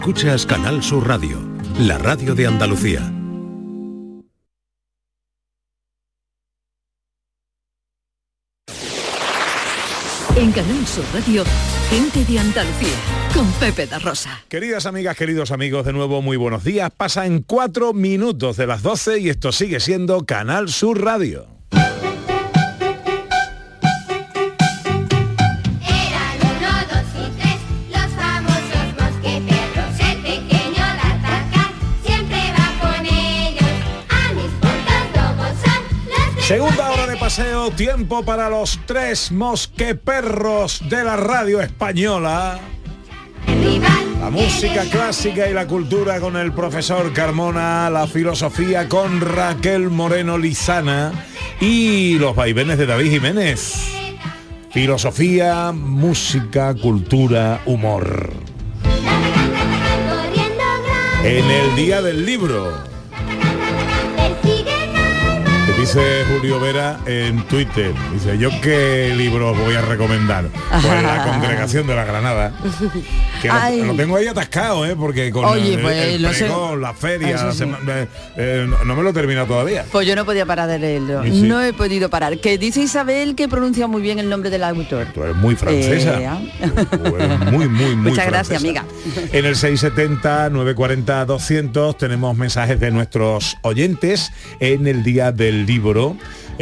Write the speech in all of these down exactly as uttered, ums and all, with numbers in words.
Escuchas Canal Sur Radio, la radio de Andalucía. En Canal Sur Radio, gente de Andalucía, con Pepe da Rosa. Queridas amigas, queridos amigos, de nuevo muy buenos días. Pasa en cuatro minutos de las doce y esto sigue siendo Canal Sur Radio. Segunda hora de paseo, tiempo para los tres mosqueperros de la radio española. La música clásica y la cultura con el profesor Carmona, la filosofía con Raquel Moreno Lizana y los vaivenes de David Jiménez. Filosofía, música, cultura, humor. En el Día del Libro. Dice Julio Vera en Twitter, dice, ¿yo qué libros voy a recomendar? Pues la Congregación de la Granada, que lo, lo tengo ahí atascado, ¿eh? Porque con Oye, el, pues, el no pregón, sé. la feria, Eso la sí. sema- eh, eh, no, no me lo he terminado todavía. Pues yo no podía parar de leerlo. Sí, sí. No he podido parar. Que dice Isabel que pronuncia muy bien el nombre del autor. Tú eres muy francesa. Eh, Tú eres muy, muy, muy Muchas gracias, francesa. amiga. En el seis setenta, nueve cuarenta, doscientos tenemos mensajes de nuestros oyentes en el Día del Libro.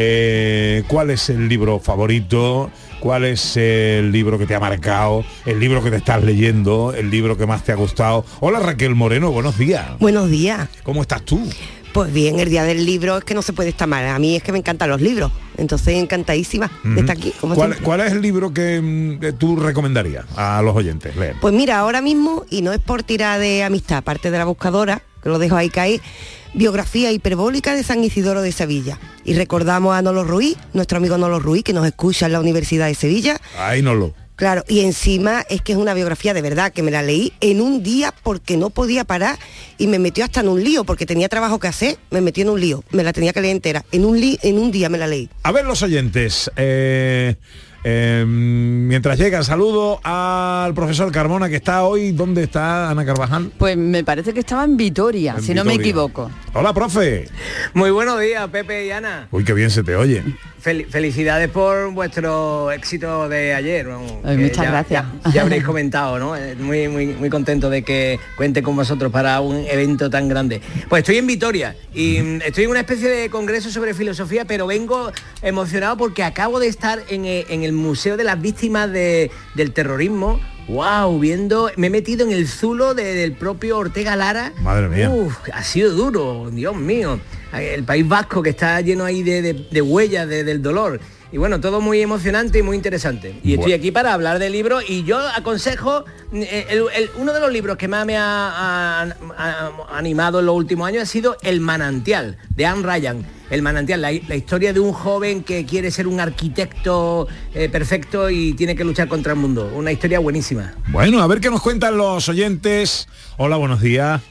Eh, ¿Cuál es el libro favorito? ¿Cuál es el libro que te ha marcado? ¿El libro que te estás leyendo? ¿El libro que más te ha gustado? Hola Raquel Moreno, buenos días. Buenos días. ¿Cómo estás tú? Pues bien, el día del libro es que no se puede estar mal. A mí es que me encantan los libros. Entonces encantadísima de estar aquí. Como ¿Cuál, siempre. ¿Cuál es el libro que mm, tú recomendarías a los oyentes leer? Pues mira, ahora mismo, y no es por tirar de amistad, aparte de La Buscadora, que lo dejo ahí caer, biografía hiperbólica de San Isidoro de Sevilla. Y recordamos a Nolo Ruiz, nuestro amigo Nolo Ruiz, que nos escucha en la Universidad de Sevilla. Ahí no lo... Claro, y encima es que es una biografía de verdad, que me la leí en un día porque no podía parar y me metió hasta en un lío, porque tenía trabajo que hacer, me metió en un lío, me la tenía que leer entera. En un, li- en un día me la leí. A ver los oyentes, eh, eh, mientras llegan, saludo al profesor Carmona, que está hoy. ¿Dónde está Ana Carvajal? Pues me parece que estaba en Vitoria, En si no me Vitoria. equivoco. Hola, profe. Muy buenos días, Pepe y Ana. Uy, qué bien se te oye. Fel- felicidades por vuestro éxito de ayer. vamos, Ay, que muchas ya- gracias. Ya, ya habréis comentado, ¿no? Eh, Muy, muy, muy contento de que cuente con vosotros para un evento tan grande. Pues estoy en Vitoria y mm, estoy en una especie de congreso sobre filosofía, pero vengo emocionado porque acabo de estar en, eh, en el Museo de las Víctimas de- del Terrorismo. Wow, viendo, me he metido en el zulo de- del propio Ortega Lara. Madre mía. Uf, ha sido duro, Dios mío. El País Vasco que está lleno ahí de, de- de huellas de- del dolor. Y bueno, todo muy emocionante y muy interesante. Y estoy Bueno. aquí para hablar de libros y yo aconsejo, eh, el- el- uno de los libros que más me ha, ha- ha animado en los últimos años ha sido El Manantial, de Anne Ryan. El Manantial, la, la historia de un joven que quiere ser un arquitecto eh, perfecto y tiene que luchar contra el mundo. Una historia buenísima. Bueno, a ver qué nos cuentan los oyentes. Hola, buenos días.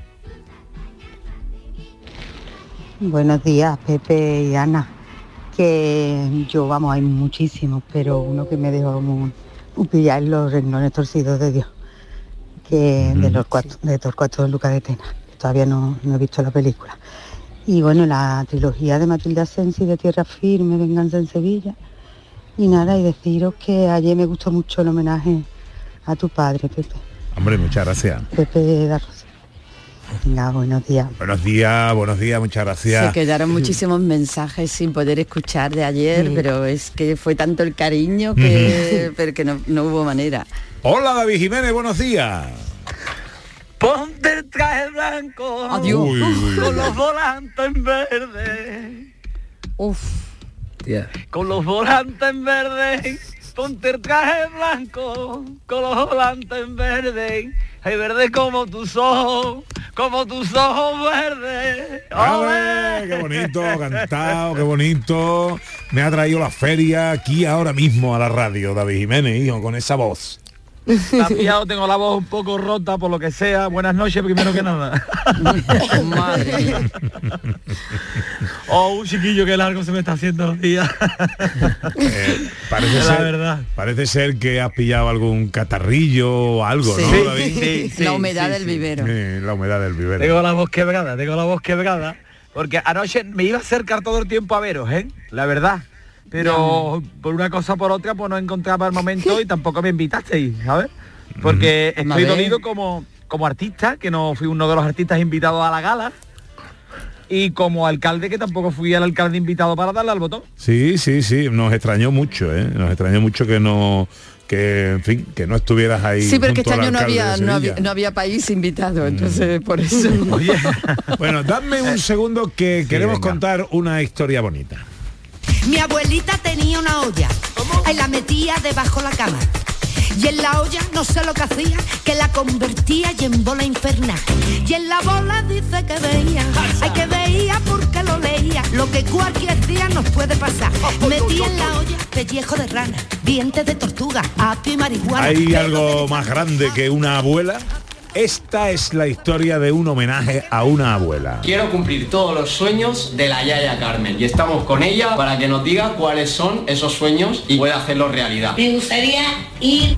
Buenos días, Pepe y Ana. Que yo, vamos, hay muchísimos, pero uno que me dejó muy, muy pillar es Los Renglones Torcidos de Dios, que de los cuatro, de Torcuato de Luca de Tena. Todavía no, no he visto la película. Y bueno, la trilogía de Matilde Asensi, de Tierra Firme, Venganza en Sevilla. Y nada, y deciros que ayer me gustó mucho el homenaje a tu padre, Pepe, Hombre, muchas gracias. Pepe da Rosa. Venga, buenos días. Buenos días, buenos días, muchas gracias. Se quedaron muchísimos mensajes sin poder escuchar de ayer, pero es que fue tanto el cariño que, pero que no, no hubo manera. Hola, David Jiménez, buenos días. Ponte el traje blanco. Adiós. Uy, uy, uy. Con los volantes en verde. Uf. Tía. Con los volantes en verde. Ponte el traje blanco. Con los volantes en verde. Hay verde como tus ojos. Como tus ojos verdes. ¡Ale! ¡Qué bonito! Cantado, qué bonito. Me ha traído la feria aquí ahora mismo a la radio, David Jiménez, hijo, con esa voz. ¿Te has pillado? Tengo la voz un poco rota por lo que sea. Buenas noches, primero que nada. Madre. Oh, un chiquillo que largo se me está haciendo los días. Eh, parece, la ser, verdad. parece ser que has pillado algún catarrillo o algo, Sí. ¿no, David? Sí, sí, la humedad sí, del sí. vivero. Sí, la humedad del vivero. Tengo la voz quebrada, tengo la voz quebrada. Porque anoche me iba a acercar todo el tiempo a veros, ¿eh? La verdad. Pero por una cosa o por otra, pues no encontraba el momento y tampoco me invitasteis, ¿sabes? Porque Mm. estoy A ver. dolido como, como artista, que no fui uno de los artistas invitados a la gala. Y como alcalde, que tampoco fui el alcalde invitado para darle al botón. Sí, sí, sí, nos extrañó mucho, ¿eh? Nos extrañó mucho que no, que en fin, que no estuvieras ahí. Sí, pero que este junto al año no alcalde había, de no había Sevilla. no había país invitado, entonces por eso. Oye, Bueno, dame un segundo que queremos venga. contar una historia bonita. Mi abuelita tenía una olla y la metía debajo la cama. Y en la olla no sé lo que hacía, que la convertía y en bola infernal. Y en la bola dice que veía, ay que veía porque lo leía, lo que cualquier día nos puede pasar. Metía en la olla pellejo de rana, dientes de tortuga, apio y marihuana. ¿Hay algo más grande que una abuela? Esta es la historia de un homenaje a una abuela. Quiero cumplir todos los sueños de la Yaya Carmen y estamos con ella para que nos diga cuáles son esos sueños y pueda hacerlos realidad. Me gustaría ir.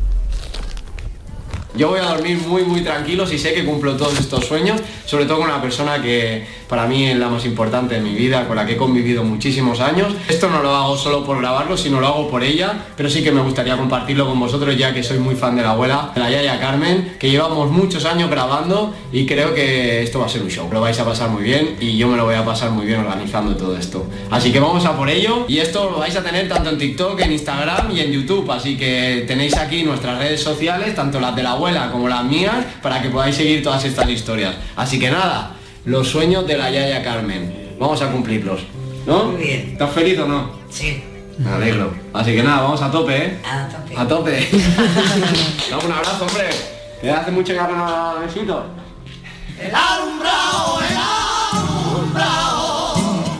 Yo voy a dormir muy muy tranquilo si sé que cumplo todos estos sueños, sobre todo con una persona que para mí es la más importante de mi vida, con la que he convivido muchísimos años. Esto no lo hago solo por grabarlo, sino lo hago por ella, pero sí que me gustaría compartirlo con vosotros, ya que soy muy fan de la abuela, de la Yaya Carmen, que llevamos muchos años grabando y creo que esto va a ser un show. Lo vais a pasar muy bien y yo me lo voy a pasar muy bien organizando todo esto. Así que vamos a por ello y esto lo vais a tener tanto en TikTok, en Instagram y en YouTube, así que tenéis aquí nuestras redes sociales, tanto las de la abuela como las mías, para que podáis seguir todas estas historias. Así que nada, los sueños de la Yaya Carmen, vamos a cumplirlos, ¿no? Muy bien. ¿Estás feliz o no? Sí. Me alegro. Así que nada, vamos a tope, ¿eh? A tope. A tope. Dame un abrazo, hombre. Que hace mucho que no besito. El alumbrado, el alumbrado.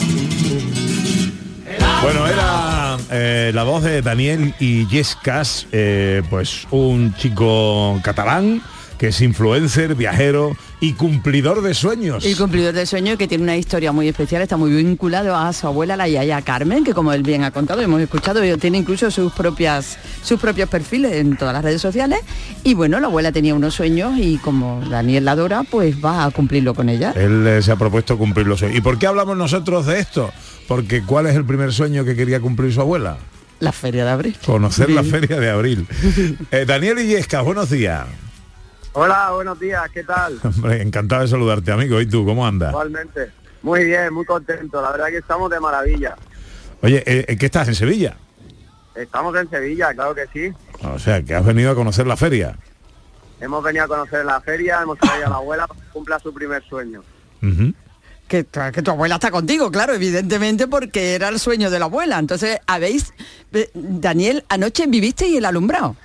Bueno, era eh, la voz de Daniel Illescas, eh, pues un chico catalán que es influencer, viajero y cumplidor de sueños. Y cumplidor de sueño, que tiene una historia muy especial, está muy vinculado a su abuela, la Yaya Carmen, que como él bien ha contado, hemos escuchado, tiene incluso sus propias sus propios perfiles en todas las redes sociales. Y bueno, la abuela tenía unos sueños y como Daniel la adora, pues va a cumplirlo con ella. Él eh, se ha propuesto cumplir los sueños. ¿Y por qué hablamos nosotros de esto? Porque ¿cuál es el primer sueño que quería cumplir su abuela? La feria de abril. Conocer la Sí. feria de abril. Eh, Daniel Illescas, buenos días. Hola, buenos días, ¿qué tal? Hombre, encantado de saludarte, amigo. ¿Y tú, cómo andas? Igualmente. Muy bien, muy contento, la verdad que estamos de maravilla. Oye, eh, ¿qué estás en Sevilla? Estamos en Sevilla, claro que sí. O sea, que has venido a conocer la feria. Hemos venido a conocer la feria, hemos traído a la abuela para que cumpla su primer sueño. Uh-huh. Que, que tu abuela está contigo, claro, evidentemente, porque era el sueño de la abuela. Entonces, habéis, eh, Daniel, anoche vivisteis el alumbrado.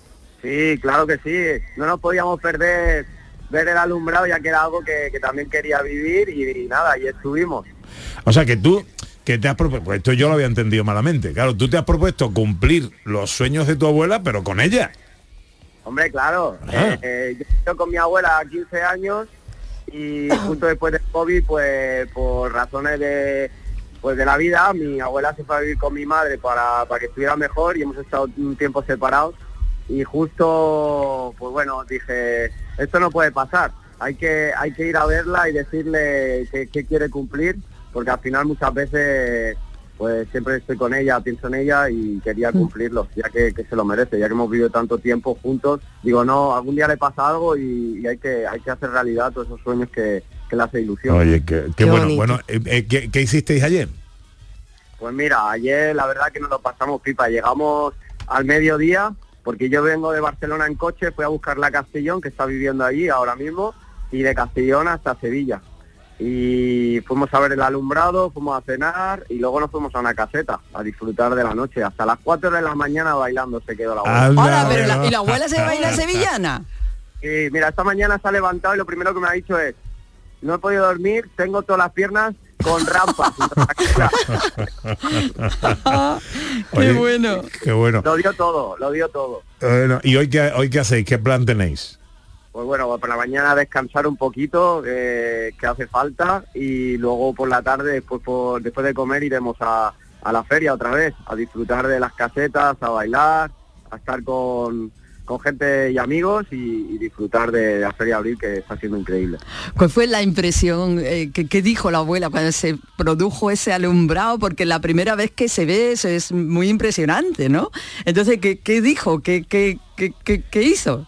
Sí, claro que sí. No nos podíamos perder ver el alumbrado, ya que era algo que, que también quería vivir y, y nada, y estuvimos. O sea, que tú, que te has propuesto, pues esto yo lo había entendido malamente. Claro, tú te has propuesto cumplir los sueños de tu abuela, pero con ella. Hombre, claro. Ah. Eh, eh, yo estoy con mi abuela a quince años y justo después del COVID, pues por razones de pues de la vida, mi abuela se fue a vivir con mi madre para, para que estuviera mejor y hemos estado un tiempo separados. Y justo, pues bueno, dije, esto no puede pasar, hay que hay que ir a verla y decirle qué que quiere cumplir, porque al final muchas veces, pues siempre estoy con ella, pienso en ella y quería cumplirlo, ya que, que se lo merece, ya que hemos vivido tanto tiempo juntos. Digo, no, algún día le pasa algo y, y hay que hay que hacer realidad todos esos sueños que, que le hace ilusión. Oye, qué, qué Qué bueno. bonito. Bueno, eh, eh, ¿qué, qué hicisteis ayer? Pues mira, ayer la verdad que nos lo pasamos pipa, llegamos al mediodía, porque yo vengo de Barcelona en coche, fui a buscarla a Castellón, que está viviendo allí ahora mismo, y de Castellón hasta Sevilla. Y fuimos a ver el alumbrado, fuimos a cenar y luego nos fuimos a una caseta a disfrutar de la noche. Hasta las cuatro de la mañana bailando se quedó la abuela. Anda, Hola, pero la, bueno. ¿y la abuela se baila sevillana? Y mira, esta mañana se ha levantado y lo primero que me ha dicho es, no he podido dormir, tengo todas las piernas con rampas. Qué Oye, bueno. Qué bueno. Lo dio todo, lo dio todo. Bueno, ¿y hoy qué, hoy qué hacéis? ¿Qué plan tenéis? Pues bueno, pues por la mañana descansar un poquito, eh, que hace falta, y luego por la tarde, después, por, después de comer, iremos a, a la feria otra vez, a disfrutar de las casetas, a bailar, a estar con, con gente y amigos y, y disfrutar de la Feria Abril, que está siendo increíble. ¿Cuál fue la impresión eh, que, que dijo la abuela cuando se produjo ese alumbrado? Porque la primera vez que se ve eso es muy impresionante, ¿no? Entonces, ¿qué, qué dijo? ¿Qué, qué, qué, qué, qué hizo?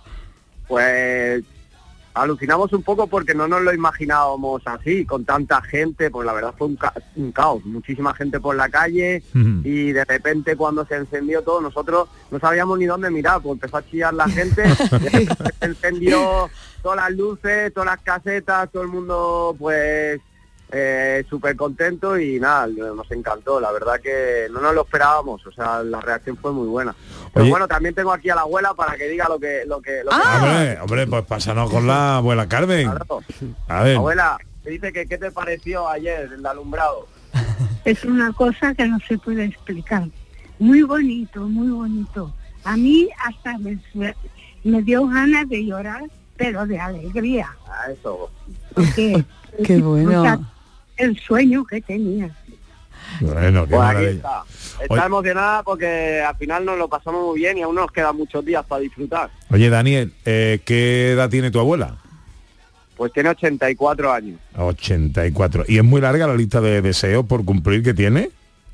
Pues alucinamos un poco porque no nos lo imaginábamos así, con tanta gente, pues la verdad fue un, ca un caos, muchísima gente por la calle, uh-huh. y de repente cuando se encendió todo, nosotros no sabíamos ni dónde mirar, pues empezó a chillar la gente, se encendió todas las luces, todas las casetas, todo el mundo pues eh, súper contento y nada, nos encantó, la verdad que no nos lo esperábamos, o sea, la reacción fue muy buena. Pero Oye. bueno, también tengo aquí a la abuela para que diga lo que... Lo que, lo ah. que... Hombre, hombre, pues pásanos con la abuela Carmen. Claro. A ver. Abuela, te dice que qué te pareció ayer el alumbrado. Es una cosa que no se puede explicar. Muy bonito, muy bonito. A mí hasta me, me dio ganas de llorar, pero de alegría. Ah, eso. Porque, qué bueno. O sea, el sueño que tenía. Bueno, qué pues maravilla. Aquí está. Está Oye. emocionada porque al final nos lo pasamos muy bien y aún nos quedan muchos días para disfrutar. Oye, Daniel, eh, ¿qué edad tiene tu abuela? Pues tiene ochenta y cuatro años. ochenta y cuatro. ¿Y es muy larga la lista de deseos por cumplir que tiene?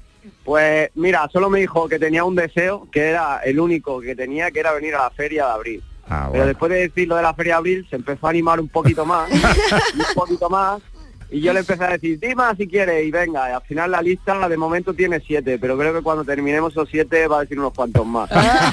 Pues mira, solo me dijo que tenía un deseo, que era el único que tenía, que era venir a la Feria de Abril. Ah, bueno. Pero después de decir lo de la Feria de Abril, se empezó a animar un poquito más, un poquito más, y yo le empecé a decir, dime si quieres, y venga, y al final la lista de momento tiene siete, pero creo que cuando terminemos esos siete va a decir unos cuantos más.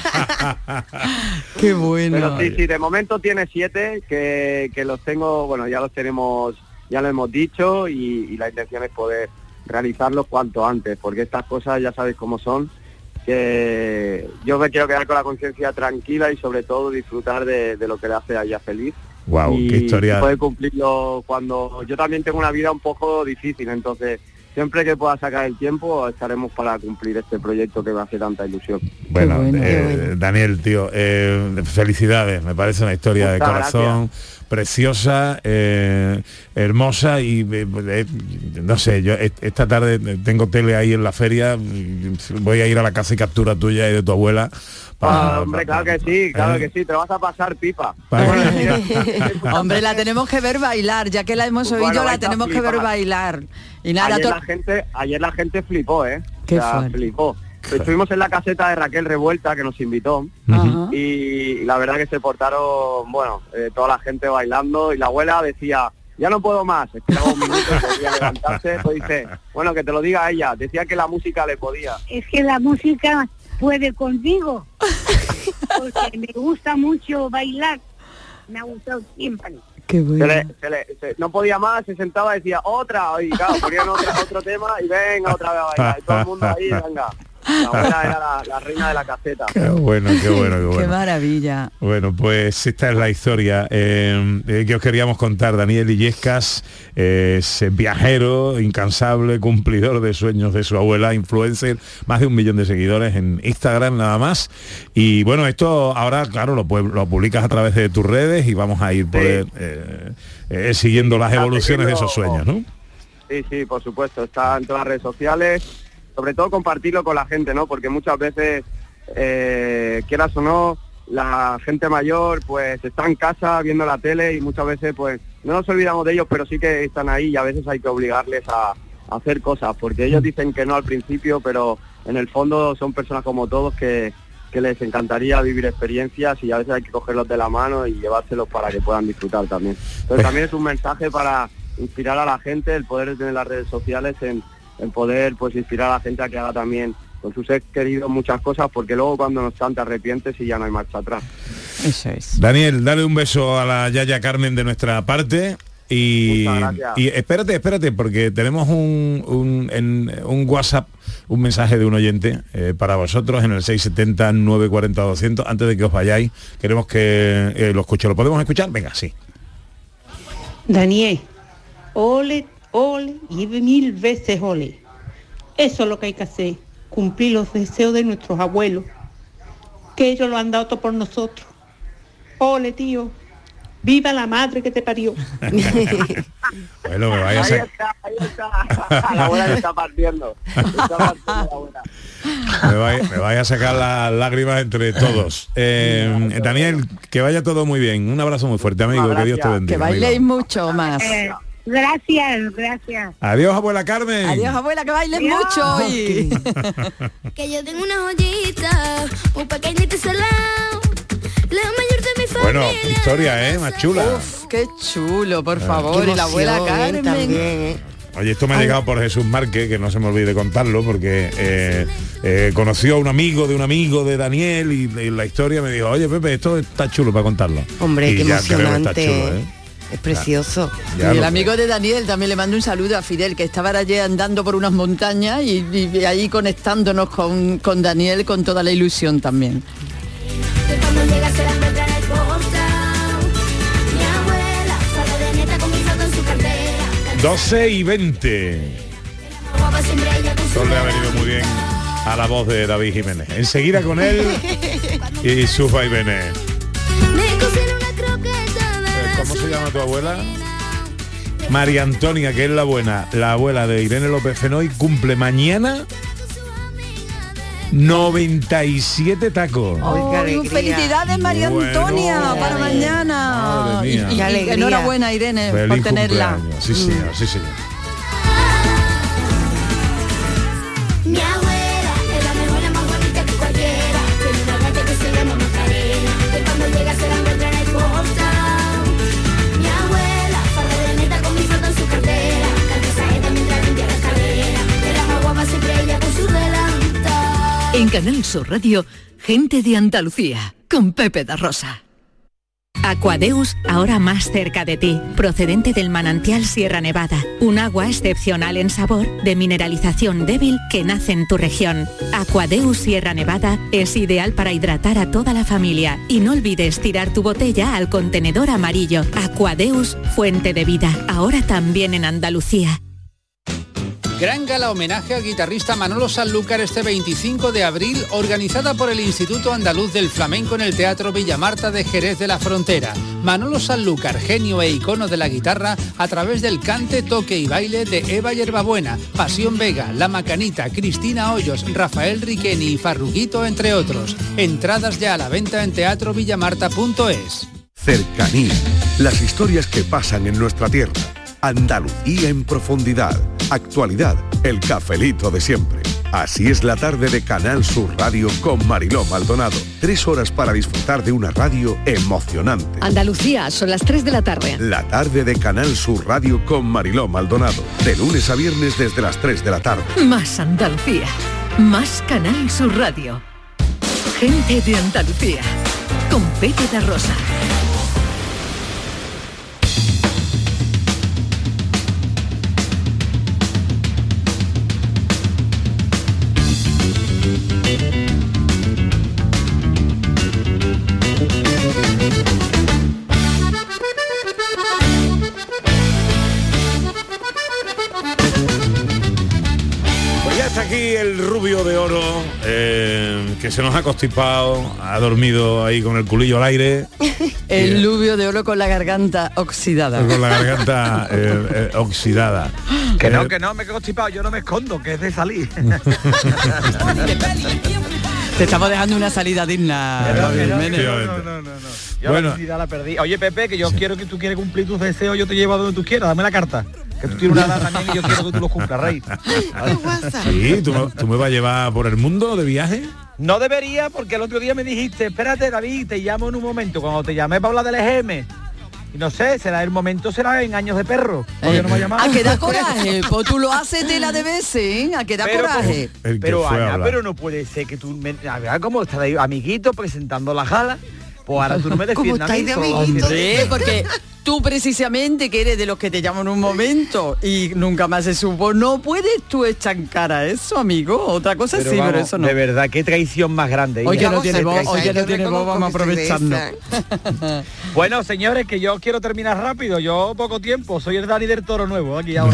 Qué bueno. Pero sí, sí, de momento tiene siete, que, que los tengo, bueno, ya los tenemos, ya lo hemos dicho, y, y la intención es poder realizarlos cuanto antes, porque estas cosas ya sabéis cómo son, que yo me quiero quedar con la conciencia tranquila y sobre todo disfrutar de, de lo que le hace a ella feliz. Wow, y qué historia. Poder cumplirlo cuando yo también tengo una vida un poco difícil, entonces siempre que pueda sacar el tiempo estaremos para cumplir este proyecto que me hace tanta ilusión. Bueno, bueno, eh, bueno. Daniel, tío, eh, felicidades, me parece una historia Muchas de corazón gracias. Preciosa, eh, hermosa y eh, eh, no sé, yo esta tarde tengo tele ahí en la feria, voy a ir a la casa y captura tuya y de tu abuela. Pa, ah, hombre, claro que sí, claro eh. que sí, te vas a pasar pipa. Hombre, la tenemos que ver bailar, ya que la hemos oído, bueno, la tenemos que ver bailar. Y nada, ayer la gente, ayer la gente flipó, ¿eh? Qué o sea, flipó. Estuvimos en la caseta de Raquel Revuelta, que nos invitó, uh-huh. y la verdad que se portaron, bueno, eh, toda la gente bailando, y la abuela decía, ya no puedo más, esperaba un minuto y podía levantarse, pues dice, bueno, que te lo diga ella, decía que la música le podía. Es que la música puede contigo, porque me gusta mucho bailar, me ha gustado siempre. Qué bueno. se le, se le, se, no podía más, se sentaba y decía otra, y claro, ponían otra, otro tema y venga otra vez a bailar, y todo el mundo ahí, venga. La abuela era la, la reina de la caseta. Qué bueno, qué bueno, qué bueno. Qué maravilla. Bueno, pues esta es la historia eh, eh, que os queríamos contar. Daniel Illescas eh, es viajero, incansable, cumplidor de sueños de su abuela, influencer, más de un millón de seguidores en Instagram nada más. Y bueno, esto ahora, claro, lo, lo publicas a través de tus redes y vamos a ir sí. poder, eh, eh, siguiendo sí, las evoluciones de esos sueños, ¿no? Sí, sí, por supuesto. Está en todas las redes sociales. Sobre todo compartirlo con la gente, ¿no? Porque muchas veces, eh, quieras o no, la gente mayor pues está en casa viendo la tele y muchas veces pues no nos olvidamos de ellos, pero sí que están ahí y a veces hay que obligarles a, a hacer cosas, porque ellos dicen que no al principio, pero en el fondo son personas como todos que, que les encantaría vivir experiencias y a veces hay que cogerlos de la mano y llevárselos para que puedan disfrutar también. Entonces también es un mensaje para inspirar a la gente, el poder tener las redes sociales en en poder pues inspirar a la gente a que haga también con sus seres queridos muchas cosas, porque luego cuando no están te arrepientes y ya no hay marcha atrás. Eso es. Daniel, dale un beso a la Yaya Carmen de nuestra parte y, y espérate, espérate, porque tenemos un, un, en, un WhatsApp, un mensaje de un oyente eh, para vosotros en el seis setenta, nueve cuarenta, doscientos. Antes de que os vayáis, queremos que eh, lo escuche. ¿Lo podemos escuchar? Venga, sí. Daniel, ole ole y mil veces ole. Eso es lo que hay que hacer, cumplir los deseos de nuestros abuelos, que ellos lo han dado todo por nosotros. Ole, tío. ¡Viva la madre que te parió! Bueno, me vaya a Ahí está, ahí está. La abuela le está partiendo. Le está partiendo la abuela. Me vaya, me vaya a sacar las lágrimas entre todos. Eh, Daniel, que vaya todo muy bien. Un abrazo muy fuerte, amigo. No, que Dios te bendiga. Que bailéis amigo. mucho más. Eh, gracias, gracias. Adiós, abuela Carmen. Adiós, abuela, que bailes Adiós. mucho hoy. Que yo tengo una joyita, un pequeñito salado, la mayor de mi familia. Bueno, historia, ¿eh? Más chula. Uf, qué chulo, por favor. Qué Y la abuela emoción, ¿eh? Carmen. También, ¿eh? Oye, esto me ha llegado por Jesús Márquez, que no se me olvide contarlo, porque eh, eh, conoció a un amigo de un amigo de Daniel y, y la historia me dijo, oye, Pepe, esto está chulo para contarlo. Hombre, y qué ya creo que emocionante. está chulo, ¿eh? Es precioso. Ya Y el lo amigo de Daniel también le mando un saludo a Fidel, que estaba allí andando por unas montañas y, y ahí conectándonos con, con Daniel con toda la ilusión también. Cuando llega se la encuentra en el portal. Mi abuela sale de nieta con mi foto en su cartera. doce y veinte. Guapa siempre ella con su Esto le ha venido muy bien a la voz de David Jiménez. Enseguida con él y sus vaivenes. Me cocina una croqueta de la ¿Cómo se llama tu abuela? María Antonia, que es la buena, la abuela de Irene López Fenoy, cumple mañana noventa y siete tacos. Oh, felicidades, María Bueno, Antonia, para madre mañana. mía. Y, y- Qué y alegría. enhorabuena, Irene, Feliz por tenerla. cumpleaños. Sí, señor, sí, señor. Mi abuela es la mejor, la más bonita que cualquiera. Tiene una gata que se llama Macarena, que cuando llega se la encuentra en el portal. Mi abuela sale de neta con mi foto en su cartera, canta saeta mientras limpia la escalera. De la más guapa siempre ella con su delantal. En Canal Sur Radio, Gente de Andalucía, con Pepe da Rosa. Aquadeus, ahora más cerca de ti, procedente del manantial Sierra Nevada, un agua excepcional en sabor, de mineralización débil que nace en tu región. Aquadeus Sierra Nevada es ideal para hidratar a toda la familia y no olvides tirar tu botella al contenedor amarillo. Aquadeus, fuente de vida, ahora también en Andalucía. Gran gala homenaje al guitarrista Manolo Sanlúcar este veinticinco de abril, organizada por el Instituto Andaluz del Flamenco en el Teatro Villamarta de Jerez de la Frontera. Manolo Sanlúcar, genio e icono de la guitarra, a través del cante, toque y baile de Eva Yerbabuena, Pasión Vega, La Macanita, Cristina Hoyos, Rafael Riqueni y Farruquito, entre otros. Entradas ya a la venta en teatro villamarta punto es. Cercanía. Las historias que pasan en nuestra tierra. Andalucía en profundidad. Actualidad, el cafelito de siempre. Así es la tarde de Canal Sur Radio con Mariló Maldonado. Tres horas para disfrutar de una radio emocionante. Andalucía, son las tres de la tarde. La tarde de Canal Sur Radio con Mariló Maldonado. De lunes a viernes desde las tres de la tarde. Más Andalucía, más Canal Sur Radio. Gente de Andalucía, con Pepe da Rosa. Aquí el rubio de oro, eh, que se nos ha constipado, ha dormido ahí con el culillo al aire. El rubio de oro con la garganta oxidada. Con la garganta eh, eh, oxidada. Que no, Eh, que no, me he constipado, yo no me escondo, que es de salir. Te estamos dejando una salida digna. Que no, que no, Jiménez. no, no, no, no, no. Yo Bueno. la felicidad la perdí. Oye, Pepe, que yo quiero que tú quieres cumplir tus deseos, yo te llevo a donde tú quieras, dame la carta. Que tú tienes una edad también y yo quiero que tú los cumplas, rey. Sí, ¿tú, me- tú me vas a llevar por el mundo de viaje. No debería, porque el otro día me dijiste, espérate, David, te llamo en un momento. Cuando te llamé para hablar del E G M, y no sé, será el momento, será en años de perro. Porque no me ha llamado. A que da coraje, pues tú lo haces tela de veces, ¿eh? A que da Pero coraje. como- pero Ana, pero no puede ser que tú me, a ver cómo estás ahí, amiguito, presentando la jala. Pues ahora tú no me ¿Cómo defiendas a mí, estáis de solo los amiguitos? amiguitos. Sí, porque tú precisamente, que eres de los que te llaman un momento y nunca más se supo, no puedes tú estancar a eso, amigo. Otra cosa Pero sí, vamos, pero eso no. De verdad, qué traición más grande. Hoy que hija. no tiene voz, hoy que no tiene voz, vamos a aprovecharnos. Bueno, señores, que yo quiero terminar rápido. Yo poco tiempo. Soy el Dani del Toro nuevo aquí ahora.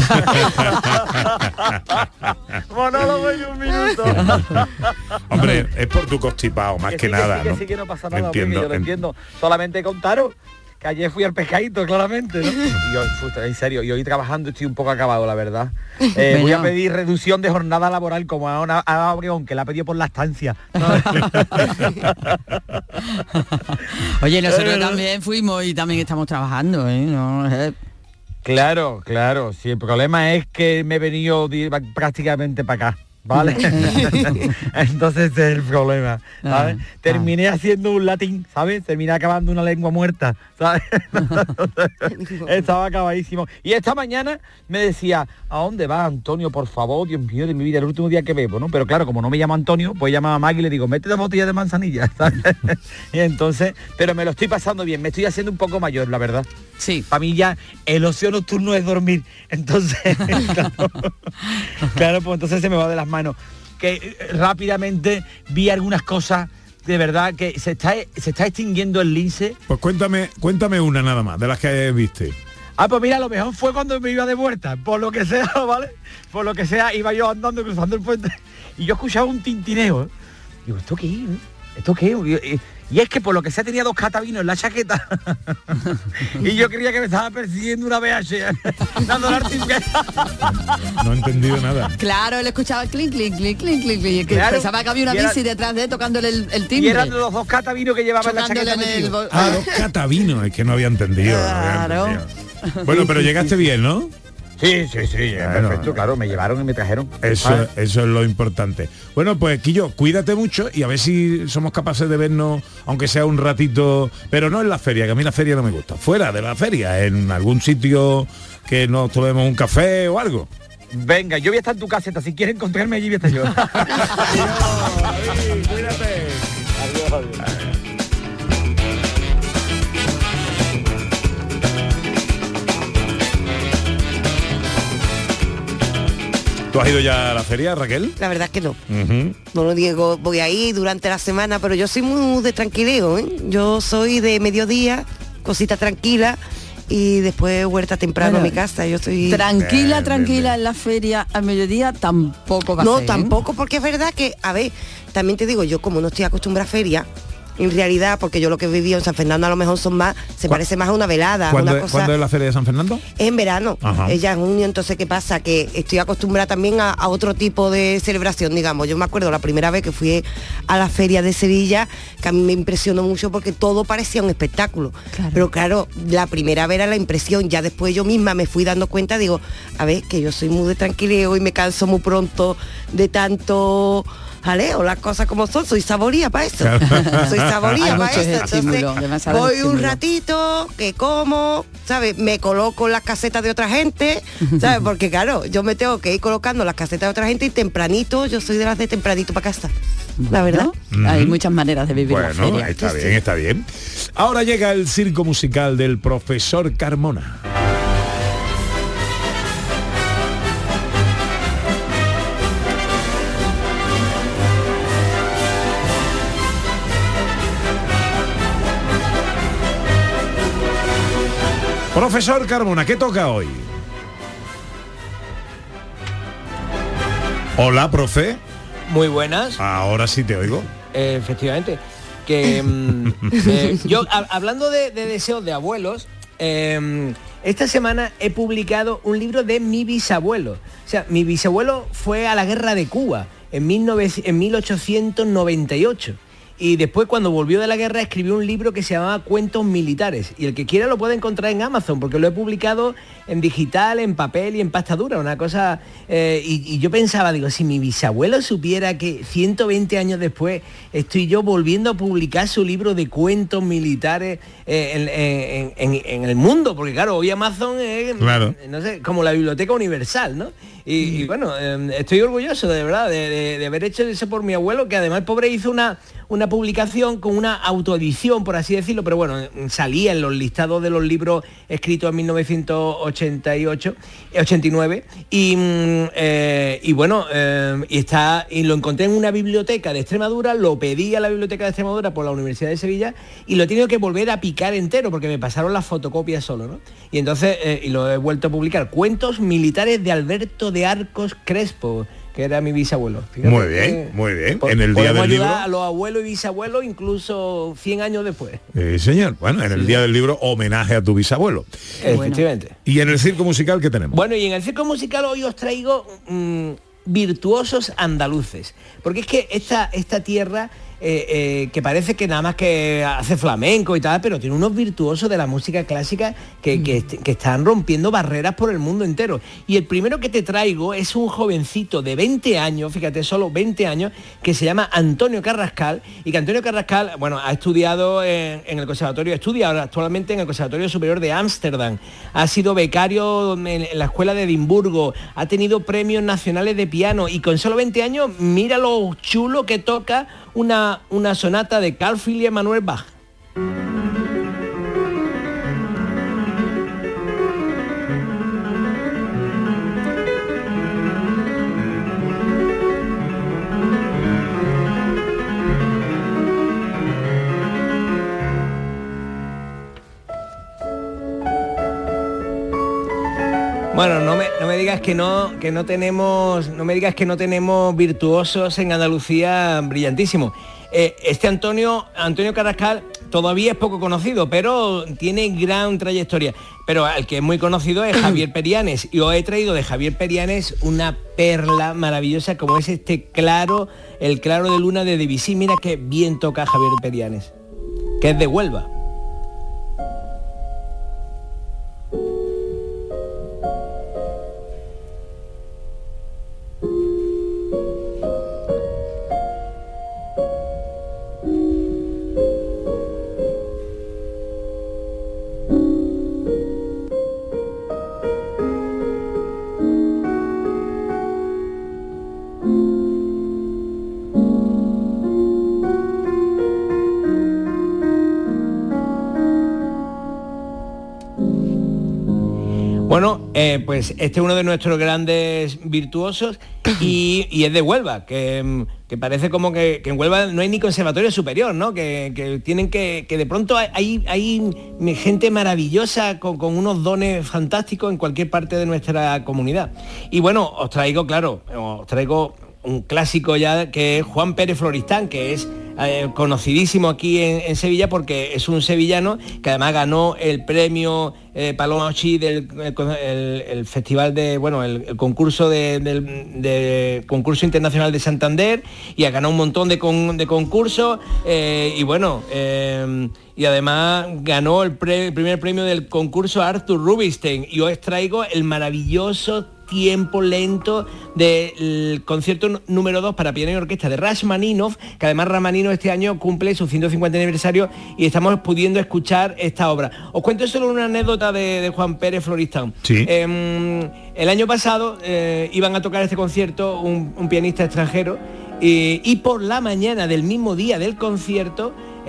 Monólogo en un minuto. Hombre, es por tu constipado, más que, sí, nada, que sí, ¿no? Que sí, que no pasa nada, Entiendo, hombre, que yo lo en- entiendo. Solamente contaros que ayer fui al pescadito, claramente, ¿no? Y yo, puta, en serio, y hoy trabajando estoy un poco acabado, la verdad. Eh, voy a pedir reducción de jornada laboral como a, una, a Obregón, que la ha pedido por la estancia. Oye, nosotros también fuimos y también estamos trabajando, ¿eh? No, eh. Claro, claro. Sí, el problema es que me he venido di- prácticamente para acá. ¿Vale? Entonces ese es el problema, ¿sabes? Ah, Terminé haciendo un latín, ¿sabes? Terminé acabando una lengua muerta, ¿sabes? Estaba acabadísimo. Y esta mañana me decía, ¿a dónde vas, Antonio? Por favor, Dios mío, de mi vida, el último día que bebo, ¿no? Pero claro, como no me llamo Antonio, pues llamo a Maggie y le digo, mete dos botellas de manzanilla, ¿sabes? Y entonces, pero me lo estoy pasando bien, me estoy haciendo un poco mayor, la verdad. Sí. Para mí ya el ocio nocturno es dormir. Entonces, claro, claro, pues entonces se me va de las manos. Que eh, rápidamente vi algunas cosas de verdad que se está se está extinguiendo el lince. Pues cuéntame, cuéntame una nada más, de las que viste. Ah, pues mira, lo mejor fue cuando me iba de vuelta, por lo que sea, ¿vale? Por lo que sea, iba yo andando, cruzando el puente, y yo escuchaba un tintineo. ¿eh? Digo, ¿esto qué es? ¿Esto qué es? Y, y es que por lo que sea tenía dos catavinos en la chaqueta. Y yo creía que me estaba persiguiendo una B H dando la No he entendido nada. Claro, él escuchaba clink, clink, clink, clink, clink, clink, que Claro, pensaba que había una y era- bici detrás de él tocándole el, el timbre. Y eran los dos catavinos que llevaba en la Chocándole chaqueta. en el metido. bol- Ah, dos catavinos, es que no había entendido. no había Claro. entendido. Bueno, pero llegaste bien, ¿no? Sí, sí, sí, Bueno, perfecto, claro, me llevaron y me trajeron. Eso, ¿sabes? eso es lo importante. Bueno, pues Quillo, cuídate mucho y a ver si somos capaces de vernos, aunque sea un ratito, pero no en la feria, que a mí la feria no me gusta. Fuera de la feria, en algún sitio que nos tomemos un café o algo. Venga, yo voy a estar en tu caseta, si quieres encontrarme allí voy a estar yo. Cuídate. Adiós, adiós. ¿Tú has ido ya a la feria, Raquel? La verdad es que no. Ujú. No lo digo, voy ahí durante la semana, pero yo soy muy de tranquileo, ¿eh? Yo soy de mediodía, cosita tranquila, y después huerta temprano Bueno, a mi casa. Yo estoy Tranquila, tranquila en la feria al mediodía tampoco va a No, ser, ¿eh? tampoco, porque es verdad que, a ver, también te digo, yo como no estoy acostumbrada a feria, en realidad, porque yo lo que he vivido en San Fernando a lo mejor son más, se parece más a una velada, a ¿Cuándo, una es- cosa. ¿Cuándo es la feria de San Fernando? Es en verano, Ajá. ella en junio, entonces ¿qué pasa? Que estoy acostumbrada también a, a otro tipo de celebración, digamos. Yo me acuerdo la primera vez que fui a la feria de Sevilla, que a mí me impresionó mucho porque todo parecía un espectáculo. Pero claro, la primera vez era la impresión, ya después yo misma me fui dando cuenta, digo, a ver, que yo soy muy de tranquileo y me canso muy pronto de tanto jaleo, las cosas como son, soy saboría para eso. Soy saboría Hay para mucho eso. estímulo, Entonces, demasiado voy un estímulo. ratito, que como, ¿sabes? Me coloco en las casetas de otra gente, ¿sabes? Porque claro, yo me tengo que ir colocando en las casetas de otra gente y tempranito, yo soy de las de tempranito para casa. La verdad. ¿No? Hay muchas maneras de vivir la Bueno, feria. está bien, está bien. Ahora llega el circo musical del profesor Carmona. Profesor Carmona, ¿qué toca hoy? Hola, profe. Muy buenas. Ahora sí te oigo. Eh, efectivamente. Que mm, eh, yo, a- hablando de, de deseos de abuelos, eh, esta semana he publicado un libro de mi bisabuelo. O sea, mi bisabuelo fue a la guerra de Cuba en, mil novecientos en mil ochocientos noventa y ocho. Y después, cuando volvió de la guerra, escribió un libro que se llamaba Cuentos Militares. Y el que quiera lo puede encontrar en Amazon, porque lo he publicado en digital, en papel y en pasta dura. Una cosa... eh, y, y yo pensaba, digo, si mi bisabuelo supiera que ciento veinte años después estoy yo volviendo a publicar su libro de cuentos militares eh, en, en- en- en el mundo, porque claro, hoy Amazon es, Claro. no sé, como la biblioteca universal, ¿no? Y, y bueno, eh, estoy orgulloso de verdad de, de- de haber hecho eso por mi abuelo, que además el pobre hizo una, una publicación con una autoedición, por así decirlo, pero bueno, salía en los listados de los libros escritos en mil novecientos ochenta y ocho, ochenta y nueve, y, eh, y bueno, eh, y, está, y lo encontré en una biblioteca de Extremadura, lo pedí a la biblioteca de Extremadura por la Universidad de Sevilla y lo he tenido que volver a picar entero porque me pasaron las fotocopias solo, ¿no? Y entonces, eh, y lo he vuelto a publicar, Cuentos militares de Alberto de Arcos Crespo, que era mi bisabuelo. Fíjate, muy bien, eh, muy bien. En el día del libro, a los abuelos y bisabuelos incluso cien años después. Eh, señor, bueno, en el sí. día del libro, homenaje a tu bisabuelo. Efectivamente. Bueno. ¿Y en el circo musical qué tenemos? Bueno, y en el circo musical hoy os traigo mmm, virtuosos andaluces. Porque es que esta, esta tierra... Eh, eh, que parece que nada más que hace flamenco y tal, pero tiene unos virtuosos de la música clásica que, mm. que, que están rompiendo barreras por el mundo entero. Y el primero que te traigo es un jovencito de veinte años, fíjate, solo veinte años, que se llama Antonio Carrascal, y que Antonio Carrascal, bueno, ha estudiado en, en el conservatorio, estudia ahora actualmente en el Conservatorio Superior de Ámsterdam, ha sido becario en, en la Escuela de Edimburgo, ha tenido premios nacionales de piano, y con solo veinte años, mira lo chulo que toca una, una sonata de Carl Philipp Emanuel Bach. Bueno, no me, no me digas que no, que no tenemos, no me digas que no tenemos virtuosos en Andalucía brillantísimos. Eh, este Antonio, Antonio Carrascal todavía es poco conocido, pero tiene gran trayectoria. Pero el que es muy conocido es Javier Perianes, y os he traído de Javier Perianes una perla maravillosa como es este Claro, el Claro de Luna de Debussy. Mira qué bien toca Javier Perianes, que es de Huelva. Bueno, eh, pues este es uno de nuestros grandes virtuosos y, y es de Huelva, que, que parece como que, que en Huelva no hay ni conservatorio superior, ¿no? Que, que tienen que, que de pronto hay, hay gente maravillosa con, con unos dones fantásticos en cualquier parte de nuestra comunidad. Y bueno, os traigo, claro, os traigo un clásico ya que es Juan Pérez Floristán, que es eh, conocidísimo aquí en, en Sevilla porque es un sevillano que además ganó el premio eh, Paloma Ochí del el, el festival de, bueno, el, el concurso de, del de concurso internacional de Santander, y ha ganado un montón de, con, de concursos eh, y bueno, eh, y además ganó el, pre, el primer premio del concurso Arthur Rubinstein, y os traigo el maravilloso tiempo lento del concierto número dos para piano y orquesta de Rachmaninoff, que además Rachmaninoff este año cumple su ciento cincuenta aniversario y estamos pudiendo escuchar esta obra. Os cuento solo una anécdota de, de Juan Pérez Floristán. Sí. Eh, el año pasado eh, iban a tocar este concierto un, un pianista extranjero y, y por la mañana del mismo día del concierto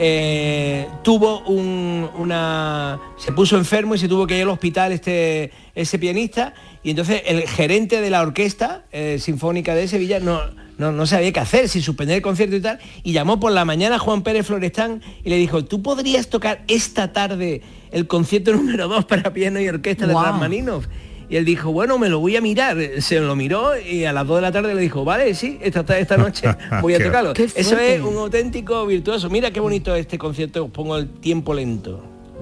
Eh, tuvo un, una se puso enfermo y se tuvo que ir al hospital este ese pianista, y entonces el gerente de la orquesta eh, sinfónica de Sevilla no, no, no sabía qué hacer, si suspender el concierto y tal, y llamó por la mañana a Juan Pérez Floristán y le dijo: ¿tú podrías tocar esta tarde el concierto número dos para piano y orquesta wow. de Rachmaninoff? Y él dijo: bueno, me lo voy a mirar. Se lo miró y a las dos de la tarde le dijo: vale, sí, esta, esta noche voy a tocarlo. Eso es un auténtico virtuoso. Mira qué bonito este concierto, os pongo el tiempo lento.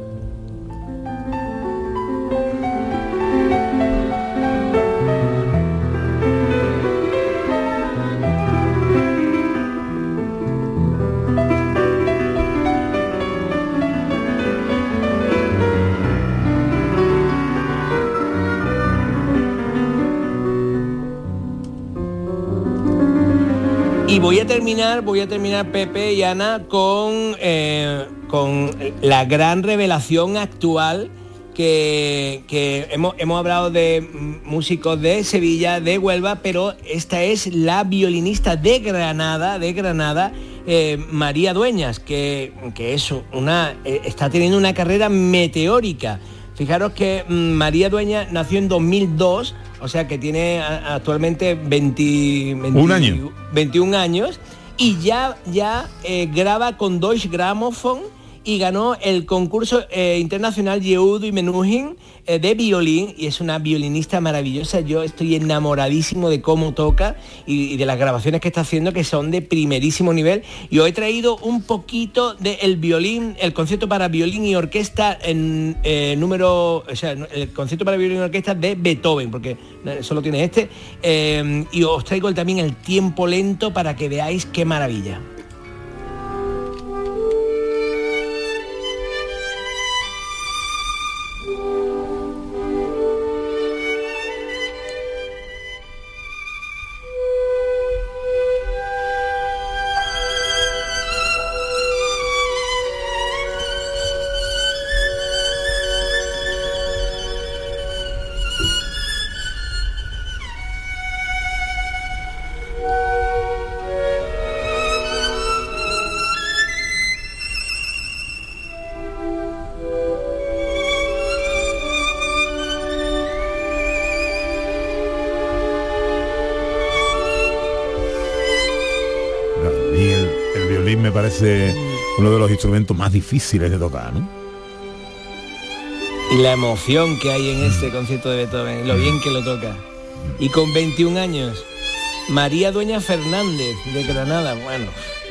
Y voy a terminar, voy a terminar, Pepe y Ana, con, eh, con la gran revelación actual que, que hemos, hemos hablado de músicos de Sevilla, de Huelva, pero esta es la violinista de Granada, de Granada, eh, María Dueñas, que, que es una, eh, está teniendo una carrera meteórica. Fijaros que mmm, María Dueñas nació en dos mil dos, o sea que tiene a, actualmente veinte, veinte, un año. veintiún años, y ya, ya eh, graba con Deutsche Grammophon y ganó el concurso eh, internacional Yehudo y Menuhin eh, de violín, y es una violinista maravillosa. Yo estoy enamoradísimo de cómo toca y, y de las grabaciones que está haciendo, que son de primerísimo nivel. Y os he traído un poquito del violín, el concierto para violín y orquesta en eh, número, o sea, el concierto para violín y orquesta de Beethoven, porque solo tiene este, eh, y os traigo también el tiempo lento para que veáis qué maravilla. Me parece uno de los instrumentos más difíciles de tocar, ¿no? Y la emoción que hay en este concierto de Beethoven, lo bien que lo toca. Y con veintiún años, María Dueñas Fernández, de Granada, bueno.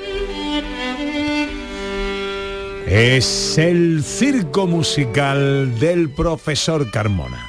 Es el circo musical del profesor Carmona.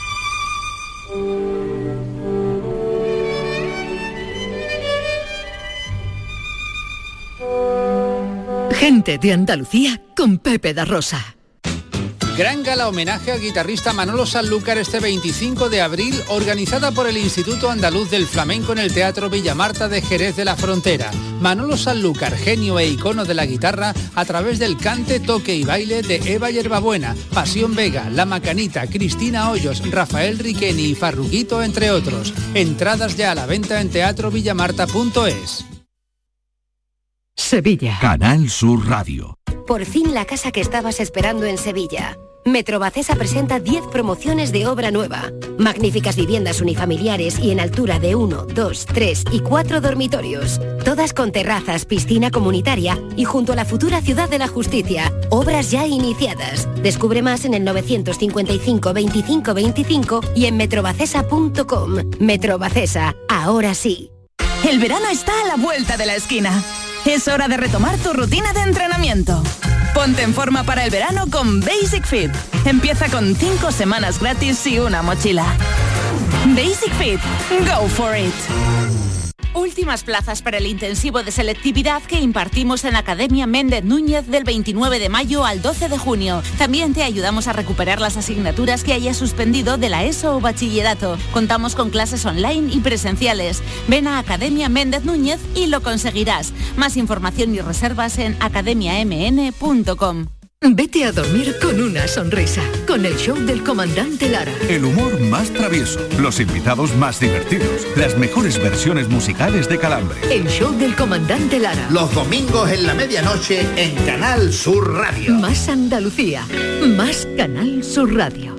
Gente de Andalucía con Pepe da Rosa. Gran gala homenaje al guitarrista Manolo Sanlúcar este veinticinco de abril, organizada por el Instituto Andaluz del Flamenco en el Teatro Villamarta de Jerez de la Frontera. Manolo Sanlúcar, genio e icono de la guitarra, a través del cante, toque y baile de Eva Yerbabuena, Pasión Vega, La Macanita, Cristina Hoyos, Rafael Riqueni y Farruquito, entre otros. Entradas ya a la venta en teatro villamarta punto es. Sevilla. Canal Sur Radio. Por fin la casa que estabas esperando en Sevilla. Metrobacesa presenta diez promociones de obra nueva. Magníficas viviendas unifamiliares y en altura de uno, dos, tres y cuatro dormitorios. Todas con terrazas, piscina comunitaria y junto a la futura Ciudad de la Justicia. Obras ya iniciadas. Descubre más en el novecientos cincuenta y cinco veinticinco veinticinco y en metrobacesa punto com. Metrobacesa, ahora sí. El verano está a la vuelta de la esquina. Es hora de retomar tu rutina de entrenamiento. Ponte en forma para el verano con Basic Fit. Empieza con cinco semanas gratis y una mochila. Basic Fit. Go for it. Últimas plazas para el intensivo de selectividad que impartimos en la Academia Méndez Núñez del veintinueve de mayo al doce de junio. También te ayudamos a recuperar las asignaturas que hayas suspendido de la ESO o bachillerato. Contamos con clases online y presenciales. Ven a Academia Méndez Núñez y lo conseguirás. Más información y reservas en academia m n punto com. Vete a dormir con una sonrisa, con el show del comandante Lara. El humor más travieso, los invitados más divertidos, las mejores versiones musicales de Calambre. El show del comandante Lara. Los domingos en la medianoche en Canal Sur Radio. Más Andalucía, más Canal Sur Radio.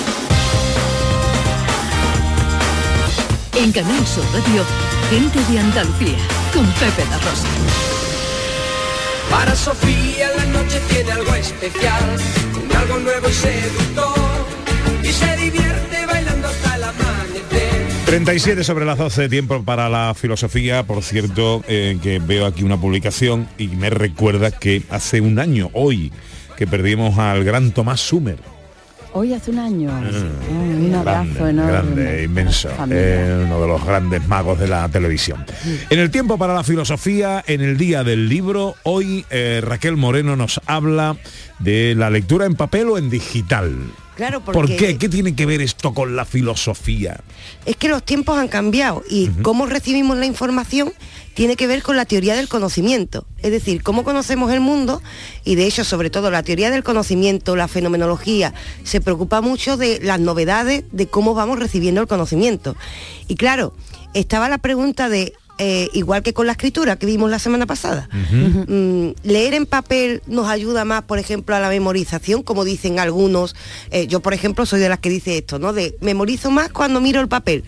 En Canal Sur Radio, Gente de Andalucía, con Pepe da Rosa. Para Sofía la noche tiene algo especial, un algo nuevo y seductor, y se divierte bailando hasta el amanecer. treinta y siete sobre las doce, tiempo para la filosofía. Por cierto, eh, que veo aquí una publicación y me recuerda que hace un año, hoy, que perdimos al gran Tomás Sumer. Hoy hace un año. Mm, un abrazo grande, enorme. grande, inmenso. Eh, uno de los grandes magos de la televisión. En el tiempo para la filosofía, en el día del libro, hoy eh, Raquel Moreno nos habla de la lectura en papel o en digital. Claro, porque... ¿Por qué? ¿Qué tiene que ver esto con la filosofía? Es que los tiempos han cambiado y uh-huh. cómo recibimos la información tiene que ver con la teoría del conocimiento. Es decir, cómo conocemos el mundo, y de hecho, sobre todo, la teoría del conocimiento, la fenomenología, se preocupa mucho de las novedades, de cómo vamos recibiendo el conocimiento. Y claro, estaba la pregunta de eh, igual que con la escritura que vimos la semana pasada. Uh-huh. Mm, leer en papel nos ayuda más, por ejemplo, a la memorización, como dicen algunos. Eh, yo, por ejemplo, soy de las que dice esto, ¿no? De memorizo más cuando miro el papel.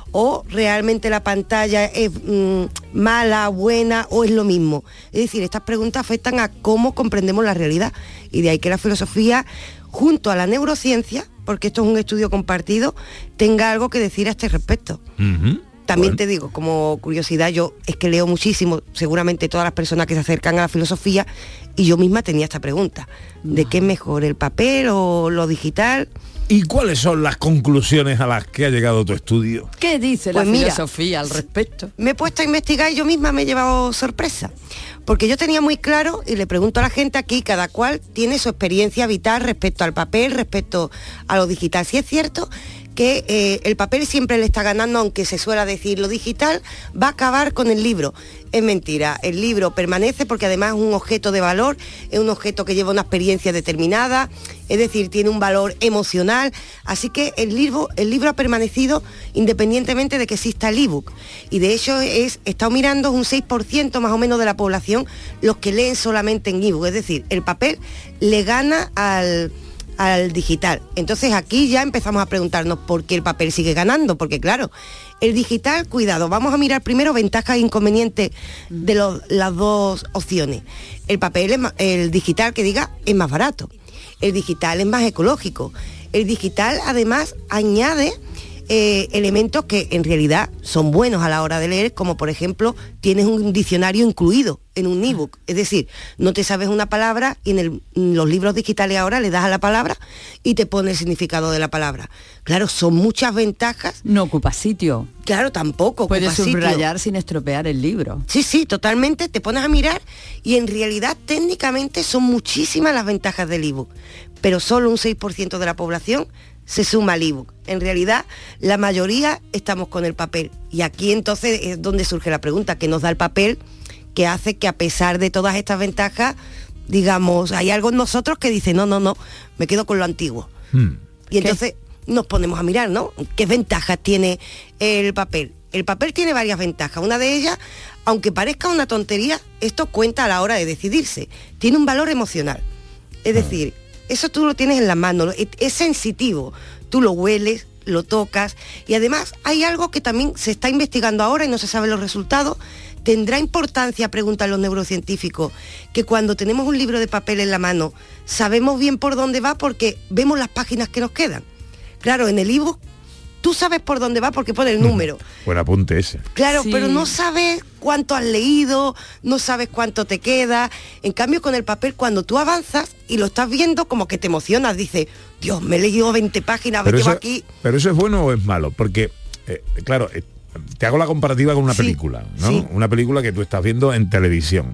O realmente la pantalla es mmm, mala, buena, o es lo mismo. Es decir, estas preguntas afectan a cómo comprendemos la realidad. Y de ahí que la filosofía, junto a la neurociencia, porque esto es un estudio compartido, tenga algo que decir a este respecto. Uh-huh. También Bueno. te digo, como curiosidad, yo es que leo muchísimo, seguramente todas las personas que se acercan a la filosofía, y yo misma tenía esta pregunta, ¿de qué es mejor, el papel o lo digital? ¿Y cuáles son las conclusiones a las que ha llegado tu estudio? ¿Qué dice Pues la mira, filosofía al respecto? Me he puesto a investigar y yo misma me he llevado sorpresa, porque yo tenía muy claro, y le pregunto a la gente aquí, cada cual tiene su experiencia vital respecto al papel, respecto a lo digital. Si es cierto que eh, el papel siempre le está ganando, aunque se suele decir lo digital va a acabar con el libro. Es mentira, el libro permanece porque además es un objeto de valor, es un objeto que lleva una experiencia determinada, es decir, tiene un valor emocional, así que el libro, el libro ha permanecido independientemente de que exista el ebook. Y de hecho es, he estado mirando, es un seis por ciento más o menos de la población los que leen solamente en ebook, es decir, el papel le gana al... al digital. Entonces aquí ya empezamos a preguntarnos por qué el papel sigue ganando, porque claro, el digital, cuidado, vamos a mirar primero ventajas e inconvenientes de los, las dos opciones. El papel, es más, el digital, que diga, es más barato. El digital es más ecológico. El digital además añade eh, elementos que en realidad son buenos a la hora de leer, como por ejemplo tienes un diccionario incluido en un ebook, es decir, no te sabes una palabra y en, el, en los libros digitales ahora le das a la palabra y te pone el significado de la palabra. Claro, son muchas ventajas. No ocupa sitio. Claro, tampoco Puedes ocupa sitio. subrayar sin estropear el libro. Sí, sí, totalmente, te pones a mirar y en realidad técnicamente son muchísimas las ventajas del ebook, pero solo un seis por ciento de la población se suma al ebook. En realidad, la mayoría estamos con el papel. Y aquí entonces es donde surge la pregunta, ¿qué nos da el papel que hace que a pesar de todas estas ventajas, digamos, hay algo en nosotros que dice, no, no, no, me quedo con lo antiguo? Hmm. Y entonces nos ponemos a mirar, ¿no? ¿Qué ventajas tiene el papel? El papel tiene varias ventajas. Una de ellas, aunque parezca una tontería, esto cuenta a la hora de decidirse. Tiene un valor emocional. Es decir, eso tú lo tienes en la mano, es sensitivo. Tú lo hueles, lo tocas, y además hay algo que también se está investigando ahora y no se saben los resultados. ¿Tendrá importancia, preguntan los neurocientíficos, que cuando tenemos un libro de papel en la mano sabemos bien por dónde va porque vemos las páginas que nos quedan? Claro, en el ebook tú sabes por dónde va porque pone el número. Buen apunte ese. Claro, Sí. pero no sabes cuánto has leído, no sabes cuánto te queda. En cambio, con el papel, cuando tú avanzas y lo estás viendo, como que te emocionas, dices, Dios, me he leído veinte páginas, me Pero llevo eso, aquí. pero eso es bueno o es malo, porque, eh, claro, eh, te hago la comparativa con una Sí, película, ¿no? sí. Una película que tú estás viendo en televisión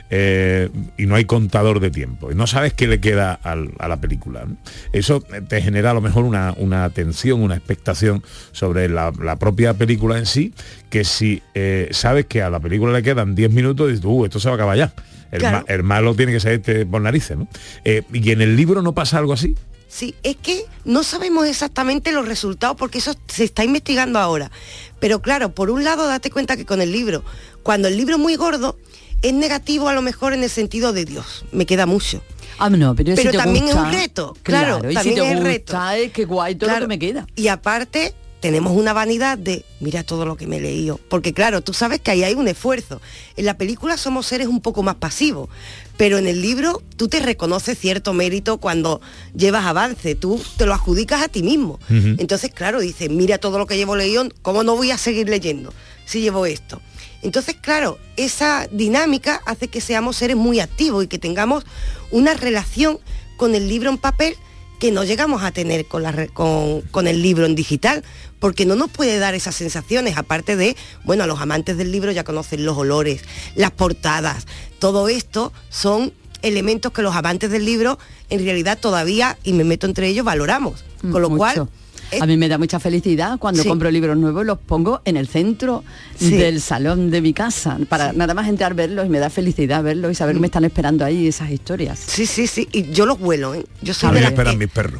eh, y no hay contador de tiempo y no sabes qué le queda al- a la película, ¿no? Eso te genera a lo mejor una, una tensión, una expectación sobre la, la propia película en sí, que si eh, sabes que a la película le quedan diez minutos, dices, uh, esto se va a acabar ya. El, Claro. ma- el malo tiene que ser este por narices, ¿no? Eh, y en el libro no pasa algo así. Sí, es que no sabemos exactamente los resultados porque eso se está investigando ahora. Pero claro, por un lado, date cuenta que con el libro, cuando el libro es muy gordo, es negativo a lo mejor en el sentido de Dios, me queda mucho. Ah, no, pero, Pero si te también gusta, es un reto, claro, y también si te es el gusta, reto. es que guay todo Claro. lo que me queda. Y aparte, tenemos una vanidad de, mira todo lo que me he leído. Porque claro, tú sabes que ahí hay un esfuerzo. En la película somos seres un poco más pasivos, pero en el libro tú te reconoces cierto mérito cuando llevas avance, tú te lo adjudicas a ti mismo. Ujú. Entonces, claro, dices, mira todo lo que llevo leído, ¿cómo no voy a seguir leyendo si llevo esto? Entonces, claro, esa dinámica hace que seamos seres muy activos y que tengamos una relación con el libro en papel que no llegamos a tener con, la, re- con, con el libro en digital, porque no nos puede dar esas sensaciones, aparte de, bueno, los amantes del libro ya conocen los olores, las portadas, todo esto son elementos que los amantes del libro en realidad todavía, y me meto entre ellos, valoramos, con lo Mucho. cual... A mí me da mucha felicidad cuando Sí. compro libros nuevos y los pongo en el centro Sí. del salón de mi casa, para nada más entrar, verlos, y me da felicidad verlos y saber que me están esperando ahí esas historias. Sí, sí, sí, y yo los vuelo, ¿eh? Yo soy A mí de me las esperan que- mis perros.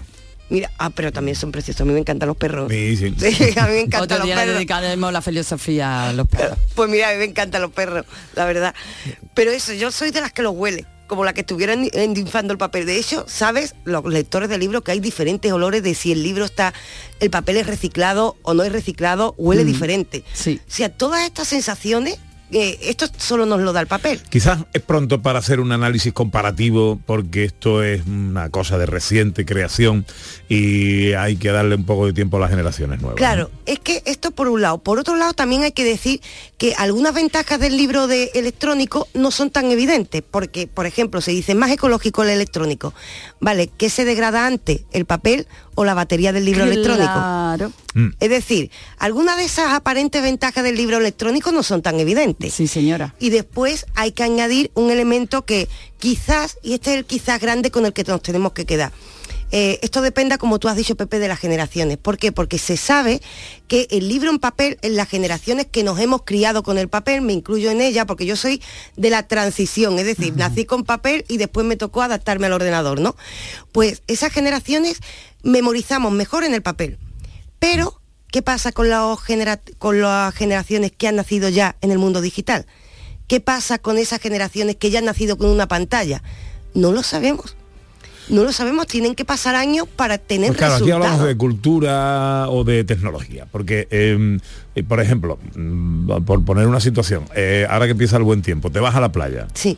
Mira, ah, pero también son preciosos. A mí me encantan los perros. Sí, sí. Sí, a mí me encantan Otro los día perros. le dedicaremos la filosofía a los perros. Pues mira, a mí me encantan los perros, la verdad. Pero eso, yo soy de las que los huele, como la que estuviera endinfando el papel. De hecho, ¿sabes? Los lectores de libros que hay diferentes olores de si el libro está, el papel es reciclado o no es reciclado, huele Mm, diferente. Sí. O sea, todas estas sensaciones, eh, esto solo nos lo da el papel. Quizás es pronto para hacer un análisis comparativo porque esto es una cosa de reciente creación y hay que darle un poco de tiempo a las generaciones nuevas. Claro, es que esto por un lado. Por otro lado, también hay que decir que algunas ventajas del libro de electrónico no son tan evidentes, porque, por ejemplo, se dice más ecológico el electrónico. Vale, ¿qué se degrada antes? ¿El papel o la batería del libro electrónico? Claro. Es decir, algunas de esas aparentes ventajas del libro electrónico no son tan evidentes. Sí, señora. Y después hay que añadir un elemento que quizás, y este es el quizás grande con el que nos tenemos que quedar. Eh, esto depende, como tú has dicho, Pepe, de las generaciones. ¿Por qué? Porque se sabe que el libro en papel, en las generaciones que nos hemos criado con el papel, me incluyo en ella, porque yo soy de la transición, es decir, uh-huh. nací con papel y después me tocó adaptarme al ordenador, ¿no? Pues esas generaciones memorizamos mejor en el papel. Pero, ¿qué pasa con, los genera- con las generaciones que han nacido ya en el mundo digital? ¿Qué pasa con esas generaciones que ya han nacido con una pantalla? No lo sabemos. No lo sabemos, tienen que pasar años para tener pues claro, resultados. aquí hablamos de cultura o de tecnología, porque, eh, eh, por ejemplo, mm, por poner una situación, eh, ahora que empieza el buen tiempo, te vas a la playa. Sí.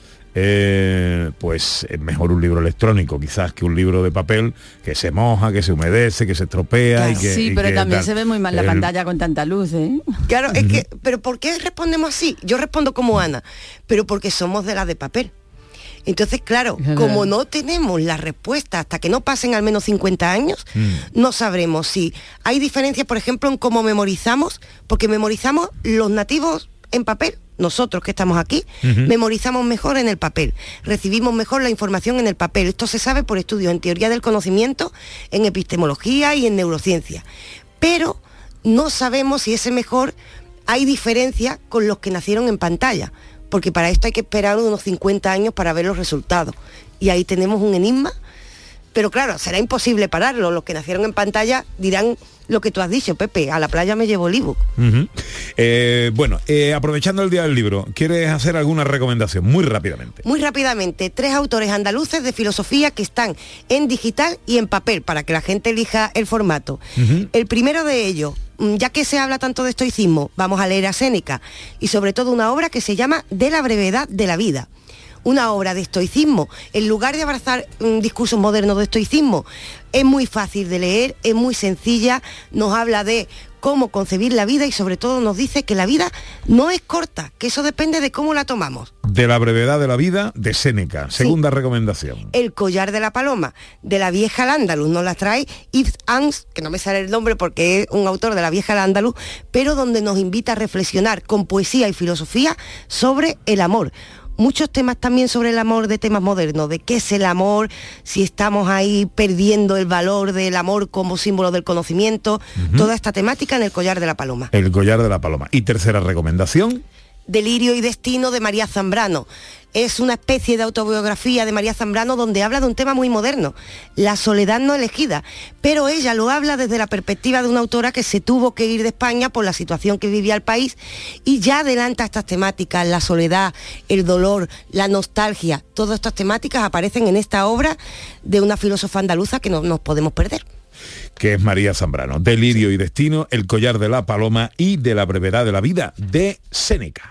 Eh, pues es mejor un libro electrónico quizás que un libro de papel que se moja, que se humedece, que se estropea. Claro. y que, Sí, y pero que también tal. se ve muy mal la El- pantalla con tanta luz, ¿eh? Claro, es que, pero ¿por qué respondemos así? Yo respondo como Ana, pero porque somos de las de papel. Entonces, claro, como no tenemos la respuesta hasta que no pasen al menos cincuenta años, mm. no sabremos si hay diferencias, por ejemplo, en cómo memorizamos, porque memorizamos los nativos en papel. Nosotros que estamos aquí, uh-huh. memorizamos mejor en el papel, recibimos mejor la información en el papel. Esto se sabe por estudios en teoría del conocimiento, en epistemología y en neurociencia. Pero no sabemos si ese mejor hay diferencia con los que nacieron en pantalla, porque para esto hay que esperar unos cincuenta años para ver los resultados. Y ahí tenemos un enigma, pero claro, será imposible pararlo. Los que nacieron en pantalla dirán lo que tú has dicho, Pepe, a la playa me llevo el ebook. Uh-huh. eh, bueno, eh, aprovechando el día del libro, ¿quieres hacer alguna recomendación? Muy rápidamente. Muy rápidamente, tres autores andaluces de filosofía que están en digital y en papel, para que la gente elija el formato. Uh-huh. El primero de ellos, ya que se habla tanto de estoicismo, vamos a leer a Séneca, y sobre todo una obra que se llama De la brevedad de la vida. Una obra de estoicismo, en lugar de abrazar un discurso moderno de estoicismo, es muy fácil de leer, es muy sencilla, nos habla de cómo concebir la vida y sobre todo nos dice que la vida no es corta, que eso depende de cómo la tomamos. De la brevedad de la vida, de Séneca. Segunda sí. recomendación. El collar de la paloma, de la vieja Al-Ándalus, nos la trae Ibn Ans, que no me sale el nombre porque es un autor de la vieja Al-Ándalus, pero donde nos invita a reflexionar con poesía y filosofía sobre el amor. Muchos temas también sobre el amor, de temas modernos, de qué es el amor, si estamos ahí perdiendo el valor del amor como símbolo del conocimiento, uh-huh. toda esta temática en el collar de la paloma. El collar de la paloma. Y tercera recomendación. Delirio y destino, de María Zambrano. Es una especie de autobiografía de María Zambrano donde habla de un tema muy moderno, la soledad no elegida, pero ella lo habla desde la perspectiva de una autora que se tuvo que ir de España por la situación que vivía el país y ya adelanta estas temáticas, la soledad, el dolor, la nostalgia, todas estas temáticas aparecen en esta obra de una filósofa andaluza que no nos podemos perder. Que es María Zambrano. Delirio y destino, el collar de la paloma y de la brevedad de la vida, de Séneca.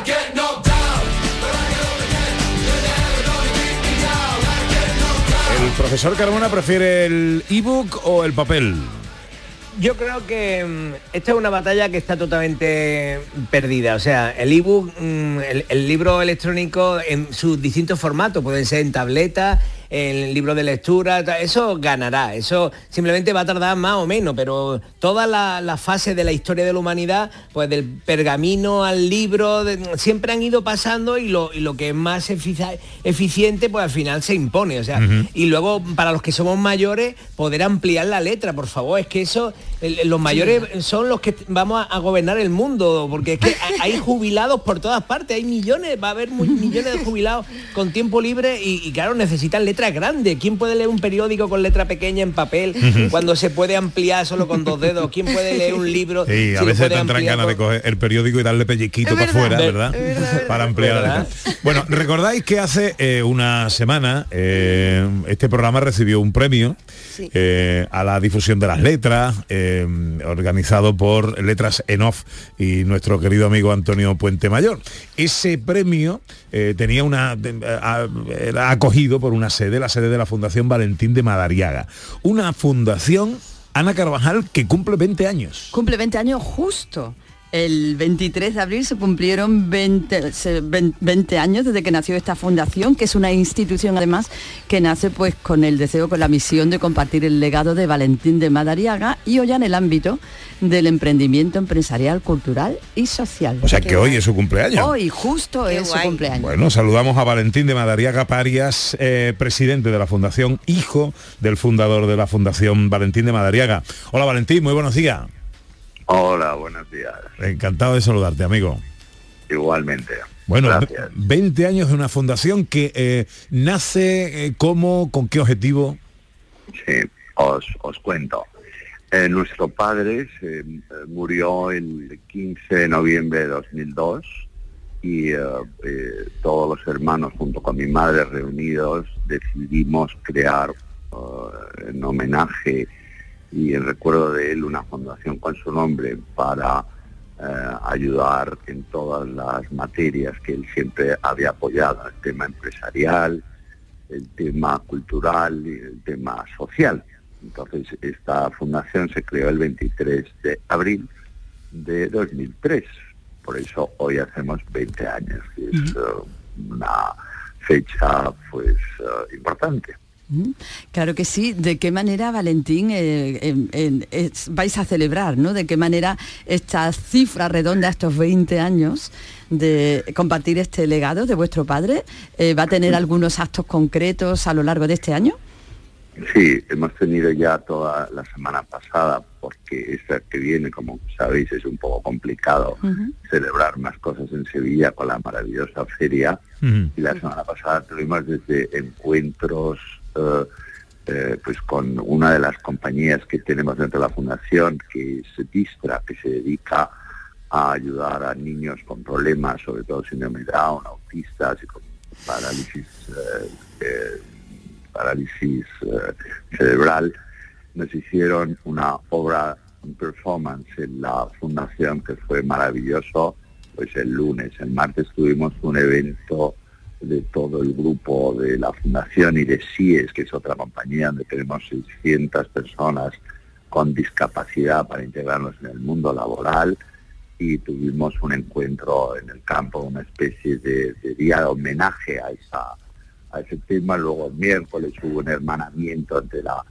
¿El profesor Carmona prefiere el ebook o el papel? Yo creo que um, esta es una batalla que está totalmente perdida. O sea, el ebook, um, el, el libro electrónico en sus distintos formatos, pueden ser en tableta, el libro de lectura, eso ganará, eso simplemente va a tardar más o menos, pero todas las la fases de la historia de la humanidad, pues del pergamino al libro, de, siempre han ido pasando y lo, y lo que es más efici- eficiente, pues al final se impone, o sea, uh-huh. y luego para los que somos mayores, poder ampliar la letra, por favor, es que eso, el, los mayores sí. son los que vamos a, a gobernar el mundo, porque es que hay jubilados por todas partes, hay millones, va a haber muy, millones de jubilados con tiempo libre y, y claro, necesitan letras letra grande. ¿Quién puede leer un periódico con letra pequeña en papel cuando se puede ampliar solo con dos dedos? ¿Quién puede leer un libro? Sí, a si veces te entran ampliar ganas con... de coger el periódico y darle pellizquito para afuera, ¿verdad? ¿verdad? Para ampliar la letra. Bueno, recordáis que hace eh, una semana eh, este programa recibió un premio sí. eh, a la difusión de las letras, eh, organizado por Letras en Off y nuestro querido amigo Antonio Puente Mayor. Ese premio eh, tenía una a, era acogido por una sede, la sede de la Fundación Valentín de Madariaga. Una fundación, Ana Carvajal, que cumple veinte años. Cumple veinte años justo. El veintitrés de abril se cumplieron veinte, veinte años desde que nació esta fundación, que es una institución además que nace pues con el deseo, con la misión de compartir el legado de Valentín de Madariaga y hoy en el ámbito del emprendimiento empresarial, cultural y social. O sea que hoy es su cumpleaños. Hoy justo Qué es guay. su cumpleaños. Bueno, saludamos a Valentín de Madariaga Parias, eh, presidente de la fundación, hijo del fundador de la fundación Valentín de Madariaga. Hola Valentín, muy buenos días. Hola, buenos días. Encantado de saludarte, amigo. Igualmente. Bueno, gracias. veinte años de una fundación que eh, nace, eh, ¿cómo, con qué objetivo? Sí, os, os cuento. Eh, nuestro padre se, eh, murió el quince de noviembre de dos mil dos y eh, eh, todos los hermanos junto con mi madre reunidos decidimos crear uh, en homenaje y en recuerdo de él una fundación con su nombre para eh, ayudar en todas las materias que él siempre había apoyado, el tema empresarial, el tema cultural y el tema social. Entonces esta fundación se creó el veintitrés de abril de dos mil tres, por eso hoy hacemos veinte años, que es uh, una fecha pues uh, importante. Claro que sí. ¿De qué manera, Valentín, eh, eh, eh, eh, vais a celebrar, ¿no? ¿De qué manera esta cifra redonda, estos veinte años de compartir este legado de vuestro padre, eh, va a tener algunos actos concretos a lo largo de este año? Sí, hemos tenido ya toda la semana pasada, porque esta que viene, como sabéis, es un poco complicado uh-huh. celebrar más cosas en Sevilla con la maravillosa feria. Uh-huh. Y la semana pasada tuvimos desde encuentros Uh, eh, pues con una de las compañías que tenemos dentro de la fundación, que es Distra, que se dedica a ayudar a niños con problemas, sobre todo síndrome de Down, autistas y con parálisis eh, eh, parálisis eh, cerebral. Nos hicieron una obra, un performance en la fundación que fue maravilloso, pues el lunes. El martes tuvimos un evento de todo el grupo de la fundación y de S I E S, que es otra compañía donde tenemos seiscientas personas con discapacidad para integrarnos en el mundo laboral, y tuvimos un encuentro en el campo, una especie de, de día de homenaje a esa a ese tema. Luego el miércoles hubo un hermanamiento entre la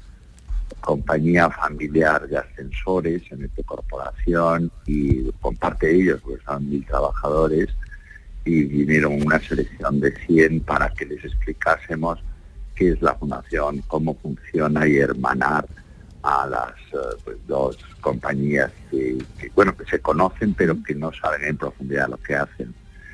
compañía familiar de ascensores en esta corporación y con parte de ellos, pues son mil trabajadores, y vinieron una selección de cien para que les explicásemos qué es la fundación, cómo funciona y hermanar a las uh, pues, dos compañías que, que, bueno, que se conocen pero que no saben en profundidad lo que hacen.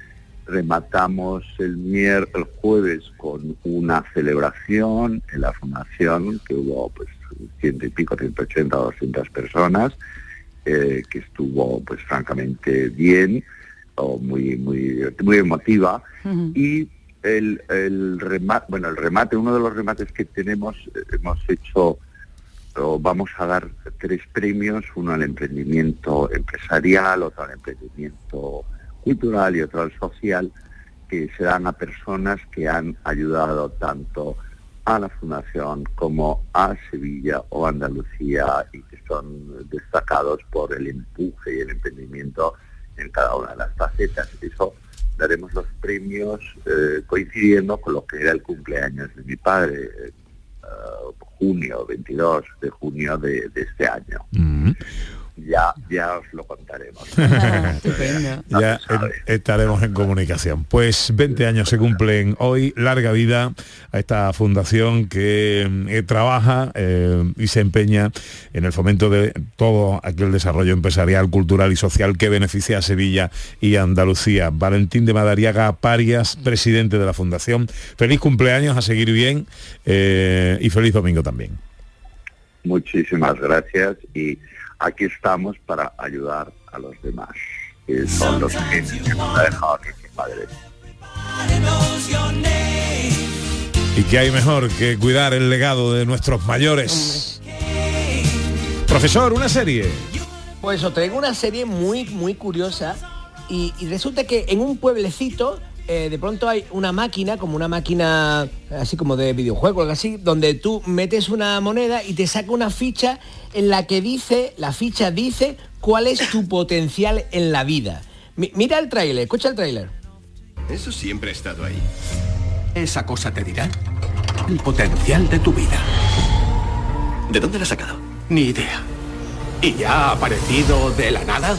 Rematamos el, mier el jueves con una celebración en la fundación, que hubo pues ciento y pico, ciento ochenta, doscientas personas, eh, que estuvo pues francamente bien, o muy muy muy emotiva. Uh-huh. Y el, el remate, bueno, el remate, uno de los remates que tenemos, eh, hemos hecho, o vamos a dar tres premios, uno al emprendimiento empresarial, otro al emprendimiento cultural y otro al social, que se dan a personas que han ayudado tanto a la Fundación como a Sevilla o Andalucía y que son destacados por el empuje y el emprendimiento en cada una de las facetas. Eso daremos los premios eh, coincidiendo con lo que era el cumpleaños de mi padre, eh, junio, veintidós de junio de, de este año. Mm-hmm. ya, ya os lo contaremos. Ya en- estaremos en comunicación. Pues veinte años se cumplen hoy. Larga vida a esta fundación que eh, trabaja eh, y se empeña en el fomento de todo aquel desarrollo empresarial, cultural y social que beneficia a Sevilla y a Andalucía. Valentín de Madariaga Parias, presidente de la fundación. Feliz cumpleaños, a seguir bien eh, y feliz domingo también. Muchísimas gracias y aquí estamos para ayudar a los demás, que son los que nos ha dejado nuestro padre. ¿Y qué hay mejor que cuidar el legado de nuestros mayores? Profesor, una serie. Pues os traigo una serie muy, muy curiosa y, y resulta que en un pueblecito eh, de pronto hay una máquina, como una máquina así como de videojuego, algo así, donde tú metes una moneda y te saca una ficha en la que dice, la ficha dice cuál es tu potencial en la vida. Mi- mira el tráiler, escucha el tráiler. Eso siempre ha estado ahí. Esa cosa te dirá el potencial de tu vida. ¿De dónde la has sacado? Ni idea. ¿Y ya ha aparecido de la nada?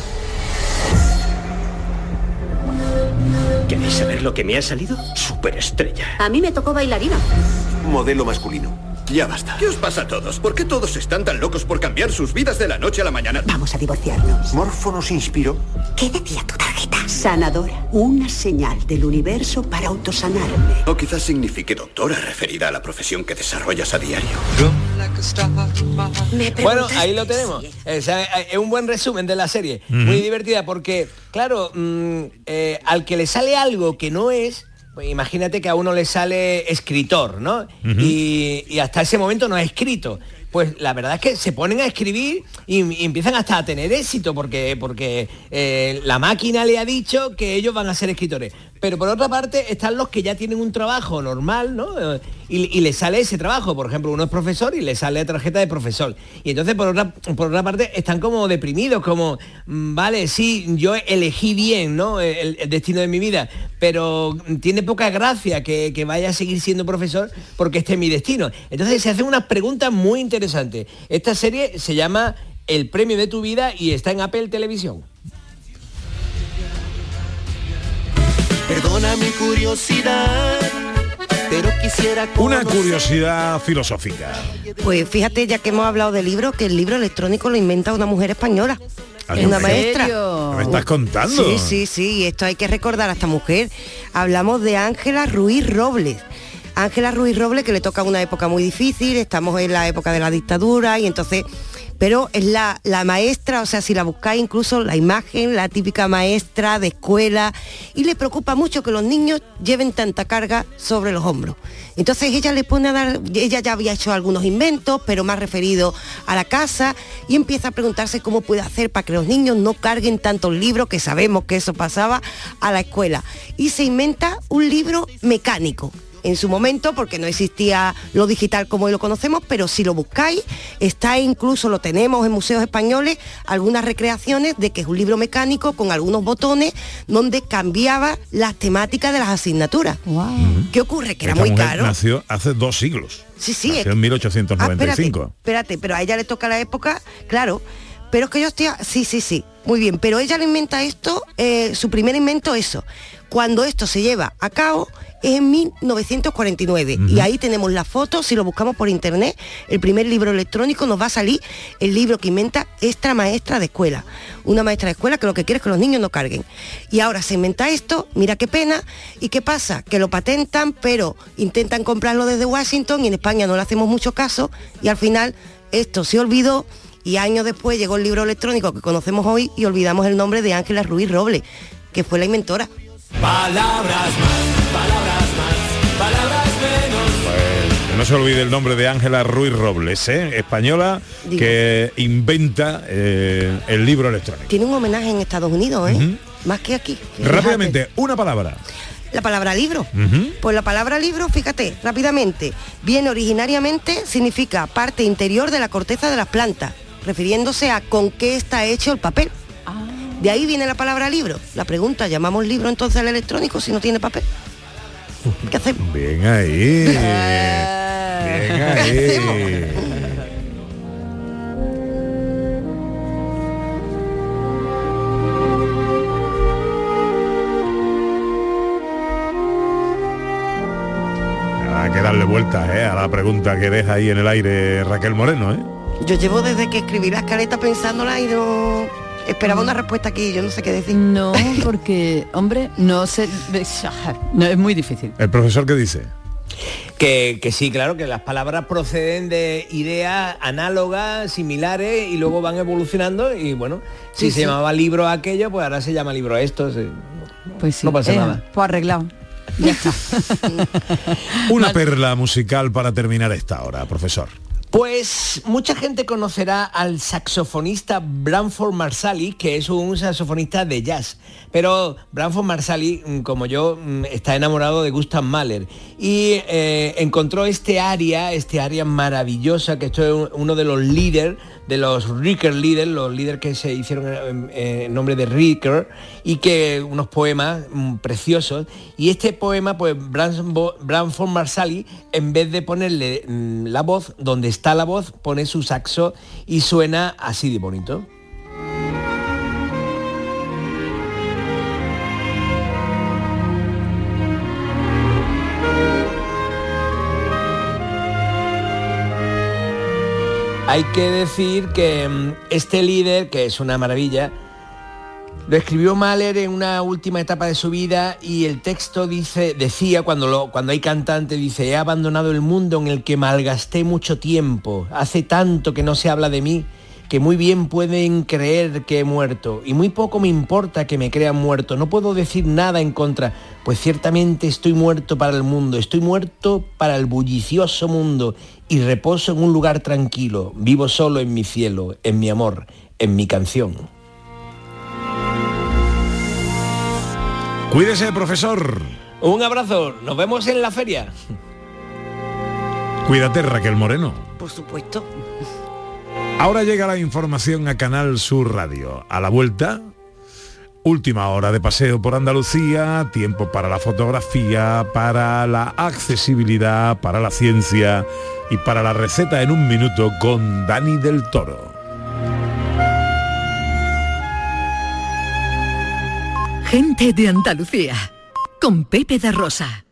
¿Queréis saber lo que me ha salido? Superestrella. A mí me tocó bailarina. Modelo masculino. Ya basta. ¿Qué os pasa a todos? ¿Por qué todos están tan locos por cambiar sus vidas de la noche a la mañana? Vamos a divorciarnos. Morfo nos inspiró. ¿Qué decía tu tarjeta? Sanadora. Una señal del universo para autosanarme. O quizás signifique doctora, referida a la profesión que desarrollas a diario. Bueno, ahí lo tenemos. Es, es un buen resumen de la serie. Ujú. Muy divertida porque, claro, mm, eh, al que le sale algo que no es, pues imagínate que a uno le sale escritor, ¿no? Ujú. y, y hasta ese momento no ha escrito. Pues la verdad es que se ponen a escribir y, y empiezan hasta a tener éxito porque, porque eh, la máquina le ha dicho que ellos van a ser escritores. Pero por otra parte están los que ya tienen un trabajo normal, ¿no? Eh, Y, y le sale ese trabajo. Por ejemplo, uno es profesor y le sale tarjeta de profesor. Y entonces por otra, por otra parte están como deprimidos, como, mm, vale, sí, yo elegí bien, ¿no? El, el destino de mi vida, pero tiene poca gracia que, que vaya a seguir siendo profesor porque este es mi destino. Entonces se hacen unas preguntas muy interesantes. Esta serie se llama El premio de tu vida y está en Apple Televisión. Perdona mi curiosidad, pero quisiera Una curiosidad filosófica. Pues fíjate, ya que hemos hablado de libros, que el libro electrónico lo inventa una mujer española. ¿Ah, Una ¿en maestra. serio? ¿Me estás contando? Sí, sí, sí, y esto hay que recordar a esta mujer. Hablamos de Ángela Ruiz Robles. Ángela Ruiz Robles, que le toca una época muy difícil, estamos en la época de la dictadura y entonces... Pero es la, la maestra, o sea, si la buscáis incluso la imagen, la típica maestra de escuela, y le preocupa mucho que los niños lleven tanta carga sobre los hombros. Entonces ella le pone a dar, ella ya había hecho algunos inventos, pero más referido a la casa, y empieza a preguntarse cómo puede hacer para que los niños no carguen tantos libros, que sabemos que eso pasaba, a la escuela. Y se inventa un libro mecánico. En su momento, porque no existía lo digital como hoy lo conocemos, pero si lo buscáis, está incluso, lo tenemos en museos españoles, algunas recreaciones de que es un libro mecánico con algunos botones donde cambiaba las temáticas de las asignaturas. ¿Qué ocurre? Que era Esta muy mujer caro. Nació hace dos siglos. Sí, sí. Nació en mil ochocientos noventa y cinco. Ah, espérate, espérate, pero a ella le toca la época, claro, pero es que yo estoy... a- Sí, sí, sí, muy bien, pero ella le inventa esto, eh, su primer invento eso. Cuando esto se lleva a cabo es en mil novecientos cuarenta y nueve, Ujú. y ahí tenemos la foto, si lo buscamos por internet, el primer libro electrónico, nos va a salir el libro que inventa esta maestra de escuela. Una maestra de escuela que lo que quiere es que los niños no carguen. Y ahora se inventa esto, mira qué pena, ¿y qué pasa? Que lo patentan, pero intentan comprarlo desde Washington y en España no le hacemos mucho caso, y al final esto se olvidó. Y años después llegó el libro electrónico que conocemos hoy y olvidamos el nombre de Ángela Ruiz Robles, que fue la inventora. Palabras más, palabras más, palabras menos. Pues, que no se olvide el nombre de Ángela Ruiz Robles, ¿eh? Española, Digo. que inventa eh, el libro electrónico. Tiene un homenaje en Estados Unidos, ¿eh? Ujú. Más que aquí. Fíjate. Rápidamente, una palabra. La palabra libro. Ujú. Pues la palabra libro, fíjate, rápidamente, viene originariamente, significa parte interior de la corteza de las plantas, refiriéndose a con qué está hecho el papel. De ahí viene la palabra libro. La pregunta, ¿llamamos libro entonces al electrónico si no tiene papel? ¿Qué hacemos? Bien ahí. Bien ahí. vueltas, ¿eh? A la pregunta que deja ahí en el aire Raquel Moreno, ¿eh? Yo llevo desde que escribí la escaleta pensándola y no... Esperaba una respuesta aquí, yo no sé qué decir. No, porque, hombre, no sé... No, es muy difícil. ¿El profesor qué dice? Que, que sí, claro, que las palabras proceden de ideas análogas, similares, y luego van evolucionando, y bueno, si Sí, se sí. llamaba libro aquello, pues ahora se llama libro esto. Sí. Pues sí, No pasa eh, nada. pues arreglado. Ya está. Una perla musical para terminar esta hora, profesor. Pues mucha gente conocerá al saxofonista Branford Marsalis, que es un saxofonista de jazz. Pero Branford Marsalis, como yo, está enamorado de Gustav Mahler. Y eh, encontró este aria, este aria maravillosa, que esto es uno de los líderes, de los Ricker líderes, los líderes que se hicieron en, en nombre de Ricker, y que unos poemas mm, preciosos. Y este poema, pues Branford Marsalis, en vez de ponerle mm, la voz, donde está la voz, pone su saxo y suena así de bonito. Hay que decir que mm, este líder, que es una maravilla, lo escribió Mahler en una última etapa de su vida, y el texto dice, decía, cuando, lo, cuando hay cantante, dice: he abandonado el mundo en el que malgasté mucho tiempo, hace tanto que no se habla de mí, que muy bien pueden creer que he muerto, y muy poco me importa que me crean muerto, no puedo decir nada en contra, pues ciertamente estoy muerto para el mundo, estoy muerto para el bullicioso mundo, y reposo en un lugar tranquilo, vivo solo en mi cielo, en mi amor, en mi canción. Cuídese, profesor. Un abrazo, nos vemos en la feria. Cuídate, Raquel Moreno. Por supuesto. Ahora llega la información a Canal Sur Radio. A la vuelta, última hora de paseo por Andalucía, tiempo para la fotografía, para la accesibilidad, para la ciencia y para la receta en un minuto con Dani del Toro. Gente de Andalucía, con Pepe da Rosa.